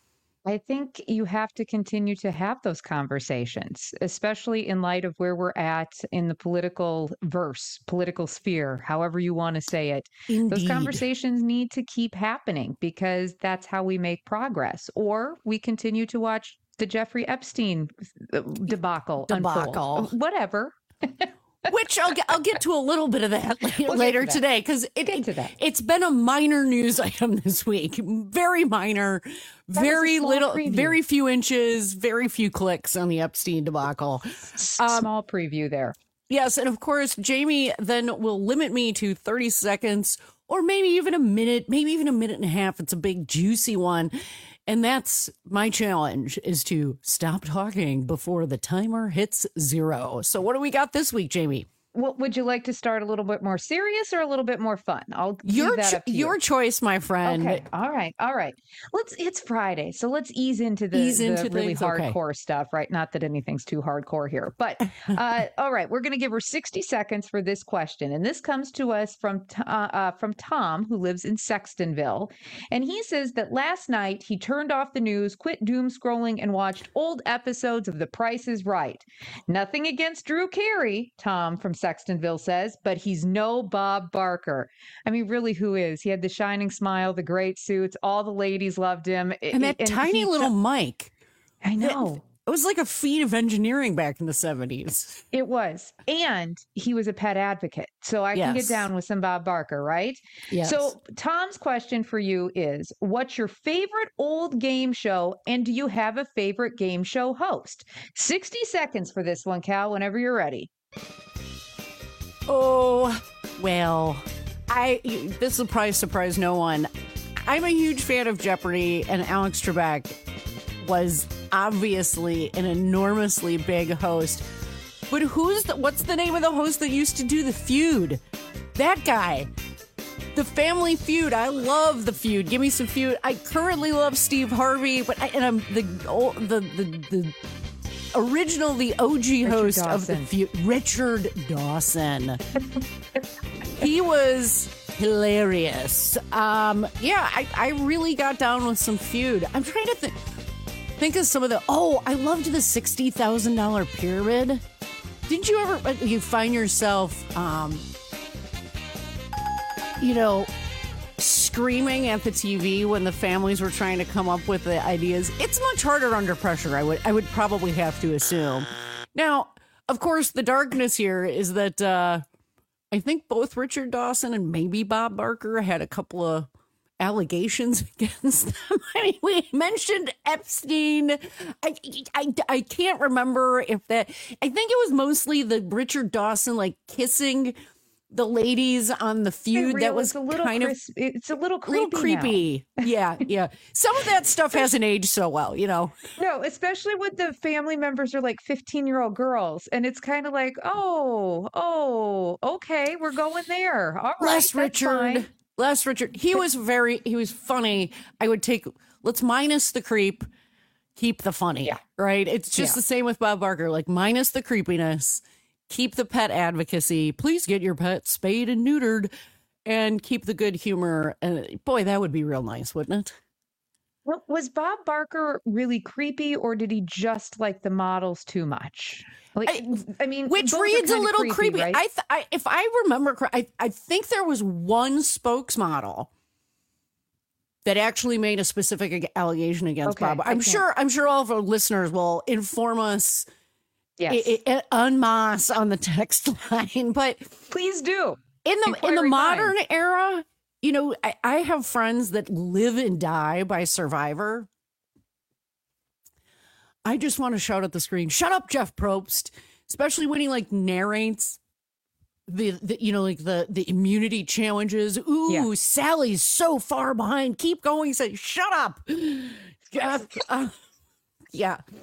I think you have to continue to have those conversations, especially in light of where we're at in the political verse, political sphere, however you want to say it. Indeed. Those conversations need to keep happening because that's how we make progress. Or we continue to watch the Jeffrey Epstein debacle, Debacle. unfold. Whatever. Which I'll get, I'll get to a little bit of that later, We'll later to that. today because it, it, it's been a minor news item this week. Very minor, That very was a small little, preview. very few inches, very few clicks on the Epstein debacle. Um, Small preview there. Yes, and of course, Jamie then will limit me to thirty seconds or maybe even a minute, maybe even a minute and a half. It's a big, juicy one. And that's my challenge, is to stop talking before the timer hits zero. So what do we got this week, Jamie? Well, would you like to start a little bit more serious or a little bit more fun? I'll leave Your that cho- up to you. your choice, my friend. Okay. All right. All right. Let's. It's Friday, so let's ease into the, Ease the into really things, okay. hardcore stuff. Right? Not that anything's too hardcore here, but uh, all right. We're going to give her sixty seconds for this question, and this comes to us from T- uh, uh, from Tom, who lives in Sextonville, and he says that last night he turned off the news, quit doom scrolling, and watched old episodes of The Price is Right. Nothing against Drew Carey, Tom from Sextonville says, but he's no Bob Barker. I mean, really, who is? He had the shining smile, the great suits, all the ladies loved him. And that and tiny he- little mic. I know. It was like a feat of engineering back in the seventies. It was. And he was a pet advocate. So I can Yes. get down with some Bob Barker, right? Yes. So Tom's question for you is, what's your favorite old game show? And do you have a favorite game show host? sixty seconds for this one, Cal, whenever you're ready. Oh, well, I this will probably surprise no one. I'm a huge fan of Jeopardy, and Alex Trebek was obviously an enormously big host. But who's the, what's the name of the host that used to do The Feud? That guy. The Family Feud. I love The Feud. Give me some Feud. I currently love Steve Harvey, but I, and I'm the oh, the the the original, the O G Richard host of The Dawson. Feud, Richard Dawson. He was hilarious. Um, yeah, I, I really got down with some Feud. I'm trying to think think of some of the. Oh, I loved the sixty thousand dollar pyramid. Didn't you ever? You find yourself, um, you know, screaming at the T V when the families were trying to come up with the ideas. It's much harder under pressure. I would I would probably have to assume. Now, of course, the darkness here is that uh, I think both Richard Dawson and maybe Bob Barker had a couple of allegations against them. I mean, we mentioned Epstein. I, I, I can't remember if that, I think it was mostly the Richard Dawson, like kissing the ladies on The Feud. Real, That was it's a little kind cris- of, it's a little a little creepy. now. creepy. Yeah. Yeah. Some of that stuff hasn't aged so well, you know? No, especially when the family members are like fifteen year old girls. And it's kind of like, oh, oh, okay, we're going there. All right. Les that's Richard. fine. Les Richard. He was very, he was funny. I would take, let's minus the creep, keep the funny. Yeah. Right? It's just Yeah. the same with Bob Barker. Like, minus the creepiness, keep the pet advocacy. Please get your pet spayed and neutered, and keep the good humor. And boy, that would be real nice, wouldn't it? Well, was Bob Barker really creepy, or did he just like the models too much? Like, I, I mean, Which both are reads a kinda little creepy. right? I, th- I, if I remember correctly, I, I think there was one spokesmodel that actually made a specific allegation against Okay, Bob. I I'm can't- sure. I'm sure all of our listeners will inform us. Yes. i- i- en masse on the text line, but Please do. in the in the Inquiry modern minds. era, you know, I, I have friends that live and die by Survivor. I just want to shout at the screen, shut up, Jeff Probst, especially when he like narrates the, the you know, like the, the immunity challenges. Ooh, Yeah. Sally's so far behind. Keep going. Say, shut up. Jeff. Uh, yeah.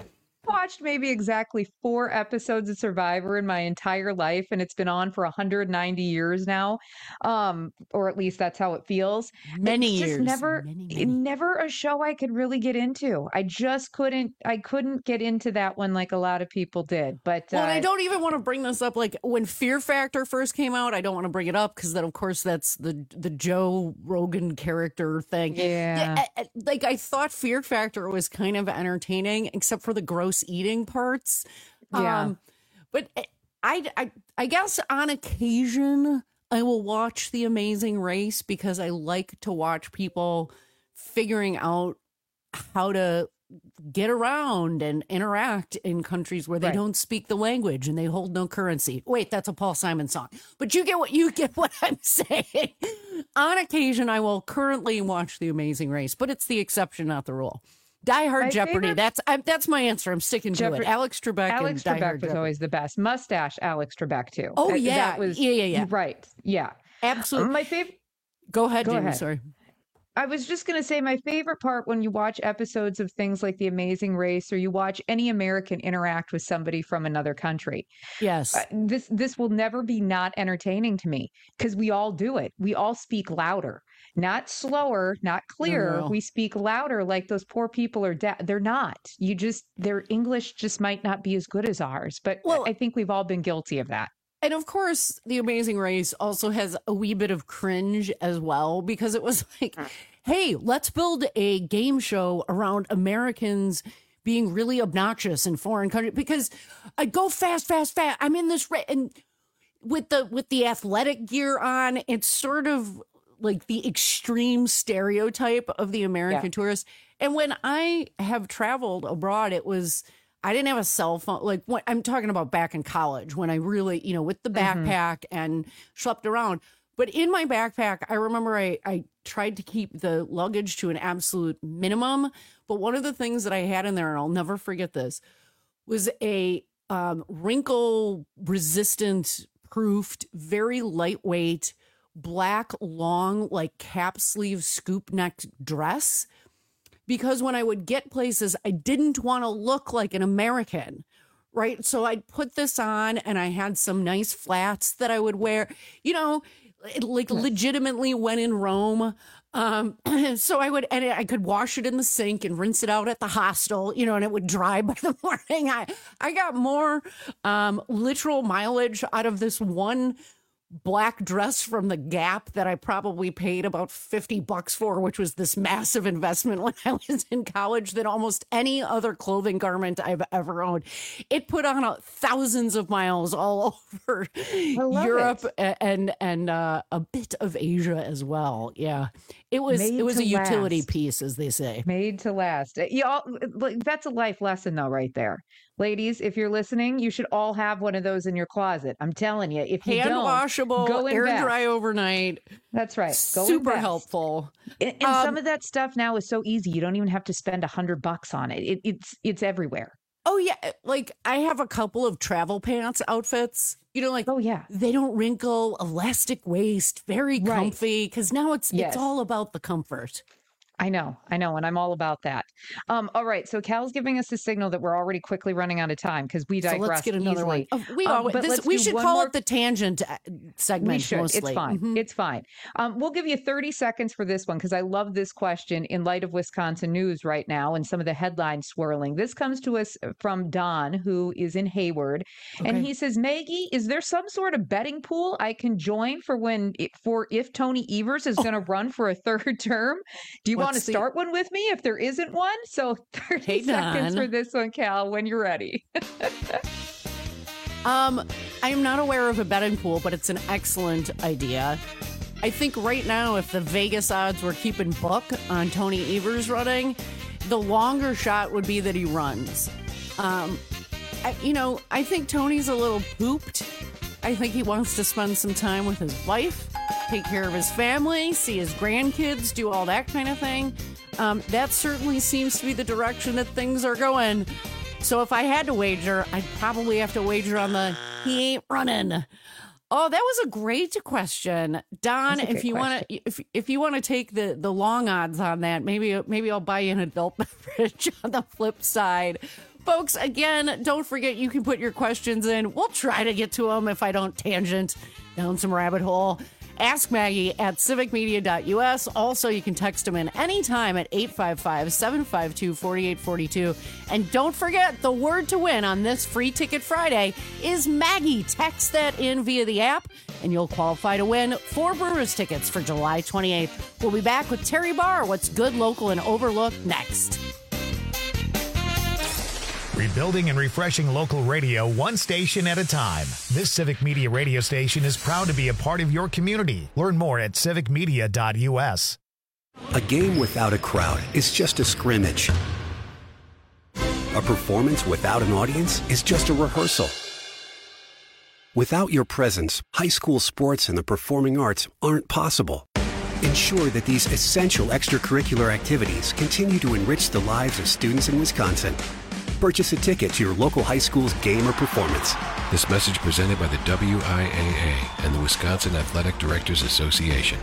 watched maybe exactly four episodes of Survivor in my entire life, and it's been on for one hundred ninety years now, um, or at least that's how it feels. Many it's just years. Never, Many, many. never a show I could really get into. I just couldn't. I couldn't get into that one like a lot of people did. But well, uh, I don't even want to bring this up. Like when Fear Factor first came out, I don't want to bring it up because then, of course, that's the the Joe Rogan character thing. Yeah. I, I, like I thought Fear Factor was kind of entertaining, except for the gross eating parts. Yeah. Um, but I, I, I guess on occasion I will watch The Amazing Race because I like to watch people figuring out how to get around and interact in countries where they Right. don't speak the language and they hold no currency. Wait, that's a Paul Simon song. But you get what you get what I'm saying. On occasion, I will currently watch The Amazing Race, but it's the exception, not the rule. Die Hard My Jeopardy. favorite- That's I, that's my answer. I'm sticking to Jeopardy- it. Alex Trebek. Alex and Die Trebek Hard was Jeopardy. always the best. Mustache Alex Trebek too. Oh That- yeah, that was yeah, yeah, yeah. Right. Yeah. Absolutely. My favorite. Go ahead, Go Jamie. ahead. Sorry. I was just going to say my favorite part when you watch episodes of things like The Amazing Race or you watch any American interact with somebody from another country. Yes. Uh, this this will never be not entertaining to me because we all do it. We all speak louder, not slower, not clearer. No. We speak louder like those poor people are deaf. They're not. You just their English just might not be as good as ours, but Well- I think we've all been guilty of that. And of course, The Amazing Race also has a wee bit of cringe as well, because it was like, hey, let's build a game show around Americans being really obnoxious in foreign countries. Because I go fast, fast, fast. I'm in this ra- and with the with the athletic gear on, it's sort of like the extreme stereotype of the American Yeah. tourist. And when I have traveled abroad, it was. I didn't have a cell phone. Like when, I'm talking about back in college when I really, you know, with the backpack and schlepped around. But in my backpack, I remember I, I tried to keep the luggage to an absolute minimum. But one of the things that I had in there, and I'll never forget this, was a um, wrinkle resistant, proofed, very lightweight, black, long, like cap sleeve, scoop neck dress. Because when I would get places, I didn't want to look like an American, right? So I'd put this on and I had some nice flats that I would wear, you know, like legitimately when in Rome. Um, so I would, and I could wash it in the sink and rinse it out at the hostel, you know, and it would dry by the morning. I, I got more um, literal mileage out of this one black dress from the Gap that I probably paid about fifty bucks for, which was this massive investment when I was in college, than almost any other clothing garment I've ever owned. It put on a, thousands of miles all over love Europe it. a- and and uh, a bit of Asia as well. Yeah, it was Made it was to a utility last. piece, as they say. Made to last. You all, like, that's a life lesson, though, right there. Ladies, if you're listening, you should all have one of those in your closet. I'm telling you, if you Hand don't, washable, go air invest. dry overnight. That's right. Go Super invest. helpful. And, and Um, some of that stuff now is so easy; you don't even have to spend a hundred bucks on it. it. It's it's everywhere. Oh yeah, like I have a couple of travel pants outfits. You know, like oh yeah, they don't wrinkle, elastic waist, very comfy. Because now it's Yes. it's all about the comfort. I know, I know, and I'm all about that. Um, all right, so Cal's giving us a signal that we're already quickly running out of time because we So digress let's get another easily. one. Oh, we Um, always, but this, let's we do should one call more- it the tangent uh, segment. We should. Mostly. It's fine. Mhm. It's fine. Um, we'll give you thirty seconds for this one because I love this question in light of Wisconsin news right now and some of the headlines swirling. This comes to us from Don, who is in Hayward, and Okay. he says, "Maggie, is there some sort of betting pool I can join for when for if Tony Evers is going to run for a third term? Do you want to What's the- start one with me if there isn't one?" So thirty Hey, seconds Don. for this one, Cal, when you're ready. Um, I am not aware of a betting pool, but it's an excellent idea. I think right now, if the Vegas odds were keeping book on Tony Evers running, the longer shot would be that he runs. Um, I, you know, I think Tony's a little pooped. I think he wants to spend some time with his wife, take care of his family, see his grandkids, do all that kind of thing. Um, that certainly seems to be the direction that things are going. So if I had to wager, I'd probably have to wager on the he ain't running. Oh, that was a great question, Don. That's a If great you want to, if if you want to take the the long odds on that, maybe maybe I'll buy you an adult beverage on the flip side. Folks, again, don't forget you can put your questions in. We'll try to get to them if I don't tangent down some rabbit hole. Ask Maggie at civic media dot U S. Also, you can text them in anytime at eight five five, seven five two, four eight four two. And don't forget, the word to win on this Free Ticket Friday is Maggie. Text that in via the app, and you'll qualify to win four Brewers tickets for July twenty-eighth. We'll be back with Terry Barr, What's Good, Local, and Overlooked next. Rebuilding and refreshing local radio one station at a time. This Civic Media radio station is proud to be a part of your community. Learn more at civic media dot U S. A game without a crowd is just a scrimmage. A performance without an audience is just a rehearsal. Without your presence, high school sports and the performing arts aren't possible. Ensure that these essential extracurricular activities continue to enrich the lives of students in Wisconsin. Purchase a ticket to your local high school's game or performance. This message presented by the W I A A and the Wisconsin Athletic Directors Association.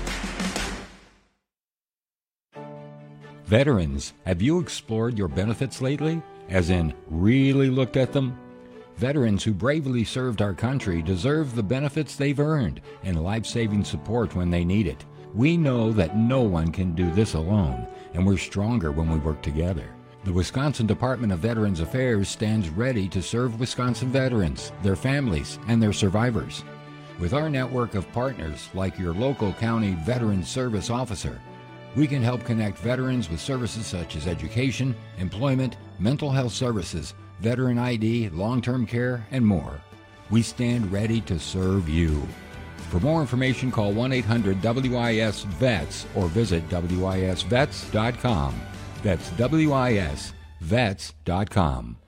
Veterans, have you explored your benefits lately? As in, really looked at them? Veterans who bravely served our country deserve the benefits they've earned and life-saving support when they need it. We know that no one can do this alone, and we're stronger when we work together. The Wisconsin Department of Veterans Affairs stands ready to serve Wisconsin veterans, their families, and their survivors. With our network of partners like your local county Veterans Service Officer, we can help connect veterans with services such as education, employment, mental health services, veteran I D, long-term care, and more. We stand ready to serve you. For more information, call one eight hundred W I S vets or visit W I S vets dot com. That's W I S vets dot com.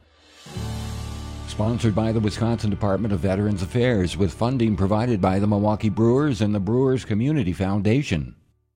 Sponsored by the Wisconsin Department of Veterans Affairs with funding provided by the Milwaukee Brewers and the Brewers Community Foundation.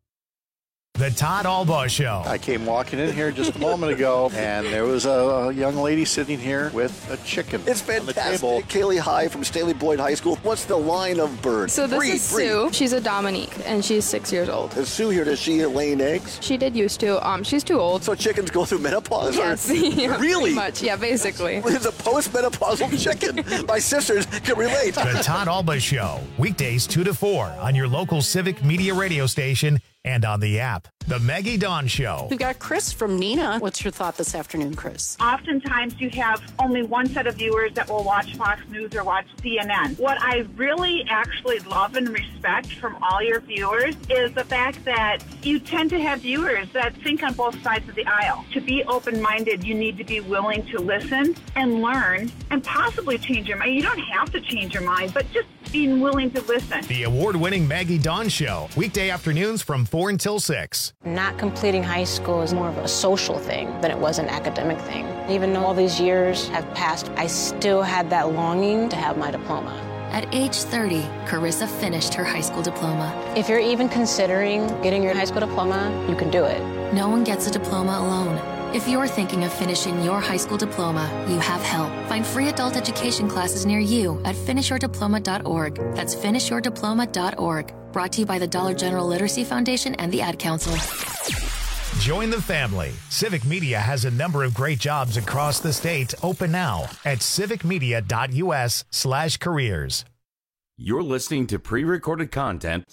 The Todd Albaugh Show. I came walking in here just a moment ago, and there was a young lady sitting here with a chicken. It's fantastic. Kaylee High from Staley Boyd High School. What's the line of bird? So this breed, is Sue. breed. She's a Dominique, and she's six years old. Is Sue here? Does she laying eggs? She did used to. Um, she's too old. So chickens go through menopause? Yes. Or? Yeah, really? Pretty much. Yeah, basically. It's a post-menopausal chicken. My sisters can relate. The Todd Albaugh Show. Weekdays two to four on your local Civic Media radio station and on the app. The Maggie Dawn Show. We've got Chris from Neenah. What's your thought this afternoon, Chris? Oftentimes you have only one set of viewers that will watch Fox News or watch C N N. What I really actually love and respect from all your viewers is the fact that you tend to have viewers that think on both sides of the aisle. To be open-minded, you need to be willing to listen and learn and possibly change your mind. You don't have to change your mind, but just being willing to listen. The award-winning Maggie Dawn Show. Weekday afternoons from four until six. Not completing high school is more of a social thing than it was an academic thing. Even though all these years have passed, I still had that longing to have my diploma. At age thirty, Carissa finished her high school diploma. If you're even considering getting your high school diploma, you can do it. No one gets a diploma alone. If you're thinking of finishing your high school diploma, you have help. Find free adult education classes near you at finish your diploma dot org. That's finish your diploma dot org. Brought to you by the Dollar General Literacy Foundation and the Ad Council. Join the family. Civic Media has a number of great jobs across the state open now at civic media dot U S slash careers. You're listening to pre-recorded content.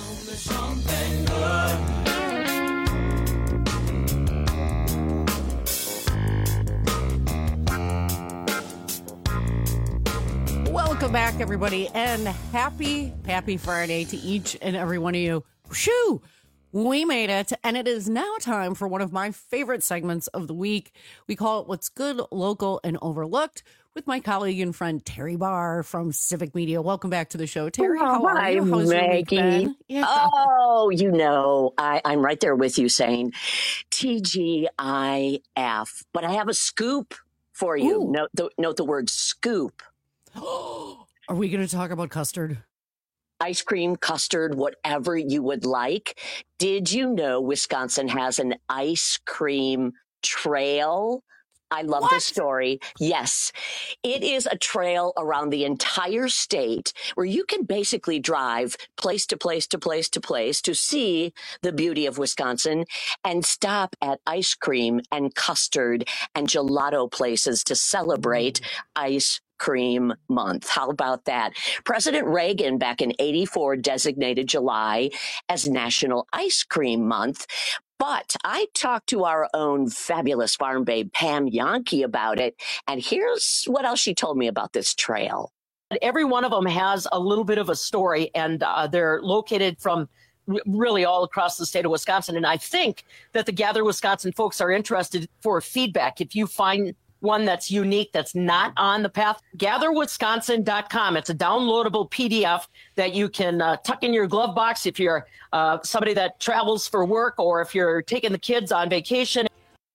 Welcome back, everybody, and happy, happy Friday to each and every one of you. Shoo! We made it, and it is now time for one of my favorite segments of the week. We call it What's Good, Local, and Overlooked with my colleague and friend Terry Barr from Civic Media. Welcome back to the show, Terry. How oh, are hi, you? How's your week Maggie. been? Yeah. Oh, you know, I, I'm right there with you saying T G I F, but I have a scoop for you. Ooh. Note the, note the word scoop. Are we going to talk about custard? Ice cream, custard, whatever you would like. Did you know Wisconsin has an ice cream trail? I love What? this story. Yes. It is a trail around the entire state where you can basically drive place to place to place to place to see the beauty of Wisconsin and stop at ice cream and custard and gelato places to celebrate ice cream month. How about that? President Reagan back in eighty-four designated July as National Ice Cream Month. But I talked to our own fabulous farm babe, Pam Yankee, about it. And here's what else she told me about this trail. Every one of them has a little bit of a story, and uh, they're located from r- really all across the state of Wisconsin. And I think that the Gather Wisconsin folks are interested for feedback. If you find one that's unique, that's not on the path, gather wisconsin dot com. It's a downloadable P D F that you can uh, tuck in your glove box if you're uh, somebody that travels for work or if you're taking the kids on vacation.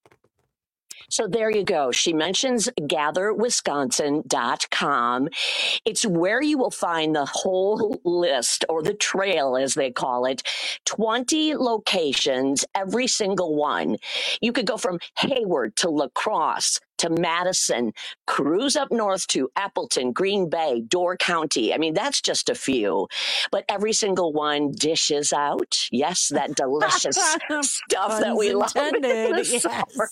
So there you go. She mentions gather wisconsin dot com. It's where you will find the whole list, or the trail as they call it, twenty locations, every single one. You could go from Hayward to La Crosse to Madison, cruise up north to Appleton, Green Bay, Door County. I mean, that's just a few, but every single one dishes out, yes, that delicious stuff that we love in the yes. summer.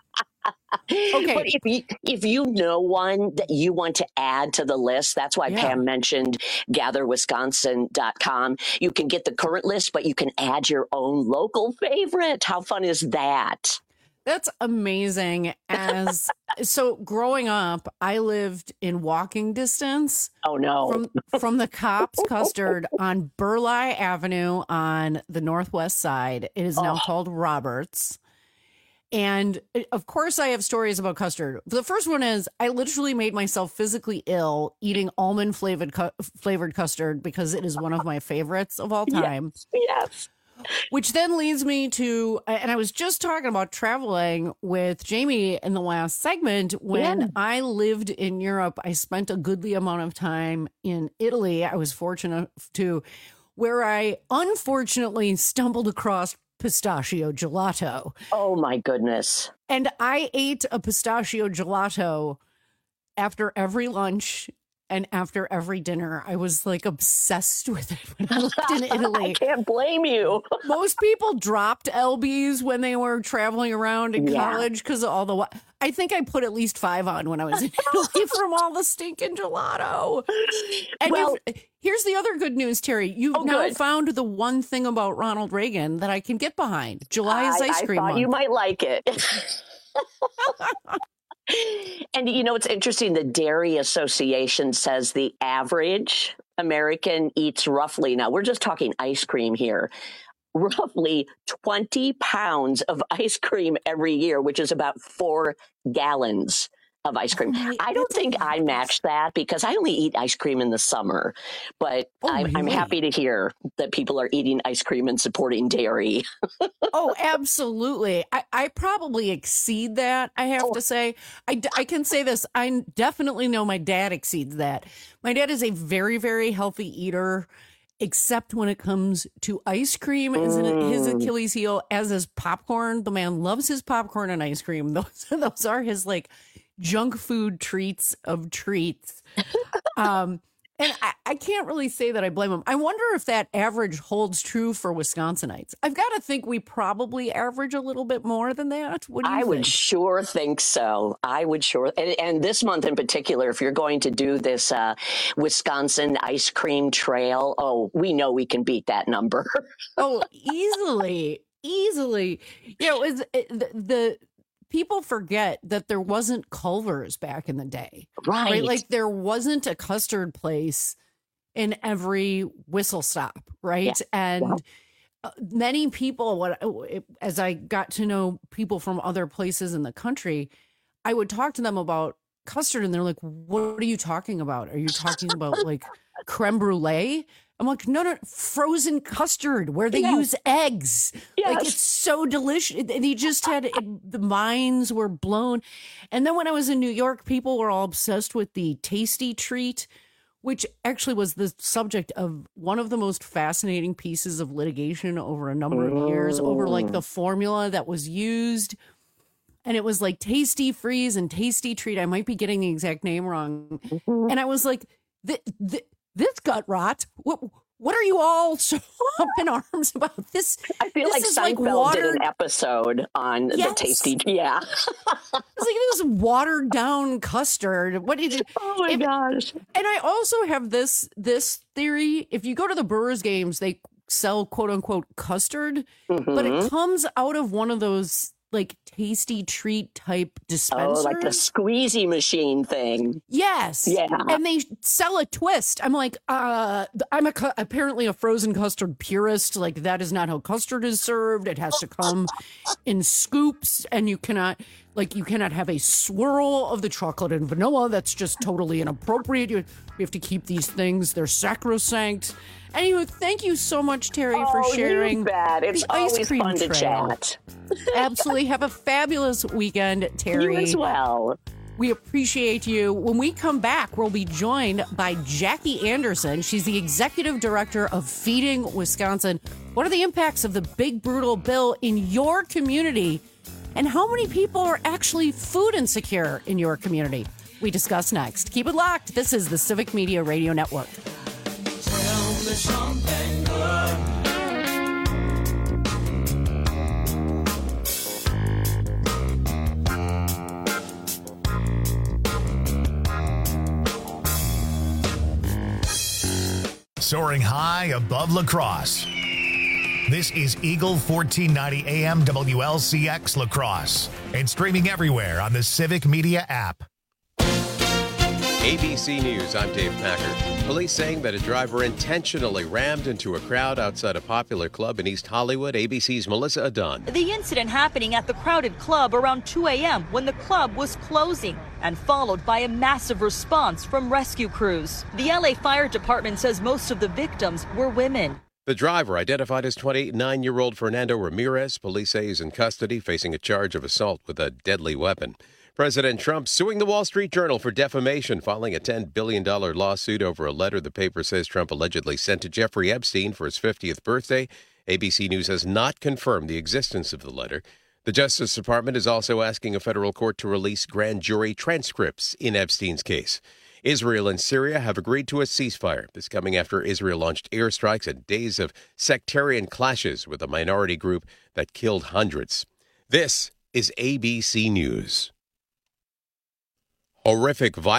Okay. But if you, if you know one that you want to add to the list, that's why Yeah. Pam mentioned gather wisconsin dot com. You can get the current list, but you can add your own local favorite. How fun is that? That's amazing. As so growing up, I lived in walking distance. Oh no. From from the Cops Custard on Burleigh Avenue on the northwest side. It is now Oh. called Roberts. And of course I have stories about custard. The first one is I literally made myself physically ill eating almond flavored cu- flavored custard because it is one of my favorites of all time. Yes. yes. Which then leads me to, and I was just talking about traveling with Jamie in the last segment. When Yeah. I lived in Europe, I spent a goodly amount of time in Italy. I was fortunate to, where I unfortunately stumbled across pistachio gelato. Oh my goodness. And I ate a pistachio gelato after every lunch and after every dinner. I was like obsessed with it when I lived in Italy. I can't blame you. Most people dropped L Bs when they were traveling around in Yeah. college because of all the. wa- I think I put at least five on when I was in Italy from all the stinking gelato. And Well- you've- here's the other good news, Terry. You've Oh, now good. found the one thing about Ronald Reagan that I can get behind. July is I, ice I cream thought month. you might like it. And you know, it's interesting. The Dairy Association says the average American eats roughly, now we're just talking ice cream here, roughly twenty pounds of ice cream every year, which is about four gallons of ice cream. Oh my- I don't that's a think lot. I match that because I only eat ice cream in the summer. But Oh I'm, my I'm word. happy to hear that people are eating ice cream and supporting dairy. Oh, absolutely. I, I probably exceed that, I have to say. I, d- I can say this. I definitely know my dad exceeds that. My dad is a very, very healthy eater, except when it comes to ice cream is Mm. his Achilles heel, as is popcorn. The man loves his popcorn and ice cream. Those, those are his like junk food treats of treats. Um, and I, I can't really say that I blame him. I wonder if that average holds true for Wisconsinites. I've got to think we probably average a little bit more than that. What do you I think? would sure think so. I would sure. And, and this month in particular, if you're going to do this uh, Wisconsin ice cream trail, oh, we know we can beat that number. Oh, easily, easily. You know, it's, it, the, the people forget that there wasn't Culver's back in the day, Right. Like there wasn't a custard place in every whistle stop, right? Yeah. And uh, many people, what as I got to know people from other places in the country, I would talk to them about custard, and they're like, "What are you talking about? Are you talking about like creme brulee?" I'm like, no, no, frozen custard where they Yes. use eggs. Like Yes. it's so delicious. And he just had it, the minds were blown. And then when I was in New York, people were all obsessed with the Tasty Treat, which actually was the subject of one of the most fascinating pieces of litigation over a number of years, over like the formula that was used. and it was like Tasty Freeze and Tasty Treat. I might be getting the exact name wrong. Mm-hmm. And I was like, th- th- this gut rot. What? What are you all so up in arms about? This I feel this like is Seinfeld like watered... did an episode on yes. the Tasty. Yeah, it's like this watered down custard. What did you? Oh my if, gosh! And I also have this this theory. If you go to the Brewers games, they sell quote unquote custard, mm-hmm. but it comes out of one of those like Tasty Treat type dispensers. Oh, like the squeezy machine thing. Yes. Yeah. And they sell a twist. I'm like, uh, I'm a cu- apparently a frozen custard purist. Like that is not how custard is served. It has to come in scoops, and you cannot, like, you cannot have a swirl of the chocolate and vanilla. That's just totally inappropriate. You, we have to keep these things. They're sacrosanct. Anyway, thank you so much, Terry, oh, for sharing. You bet. It's the always ice cream fun to trail. chat. Absolutely. Have a fabulous weekend, Terry. You as well. We appreciate you. When we come back, we'll be joined by Jackie Anderson. She's the executive director of Feeding Wisconsin. What are the impacts of the big, brutal bill in your community? And how many people are actually food insecure in your community? We discuss next. Keep it locked. This is the Civic Media Radio Network. Tell me something good. Soaring high above La Crosse. This is Eagle fourteen ninety A M W L C X La Crosse and streaming everywhere on the Civic Media app. A B C News, I'm Dave Packard. Police saying that a driver intentionally rammed into a crowd outside a popular club in East Hollywood. A B C's Melissa Adon. The incident happening at the crowded club around two a.m. when the club was closing, and followed by a massive response from rescue crews. The L A Fire Department says most of the victims were women. The driver, identified as twenty-nine-year-old Fernando Ramirez, police say he's in custody facing a charge of assault with a deadly weapon. President Trump suing the Wall Street Journal for defamation, filing a ten billion dollars lawsuit over a letter the paper says Trump allegedly sent to Jeffrey Epstein for his fiftieth birthday. A B C News has not confirmed the existence of the letter. The Justice Department is also asking a federal court to release grand jury transcripts in Epstein's case. Israel and Syria have agreed to a ceasefire. This coming after Israel launched airstrikes and days of sectarian clashes with a minority group that killed hundreds. This is A B C News. Horrific violence.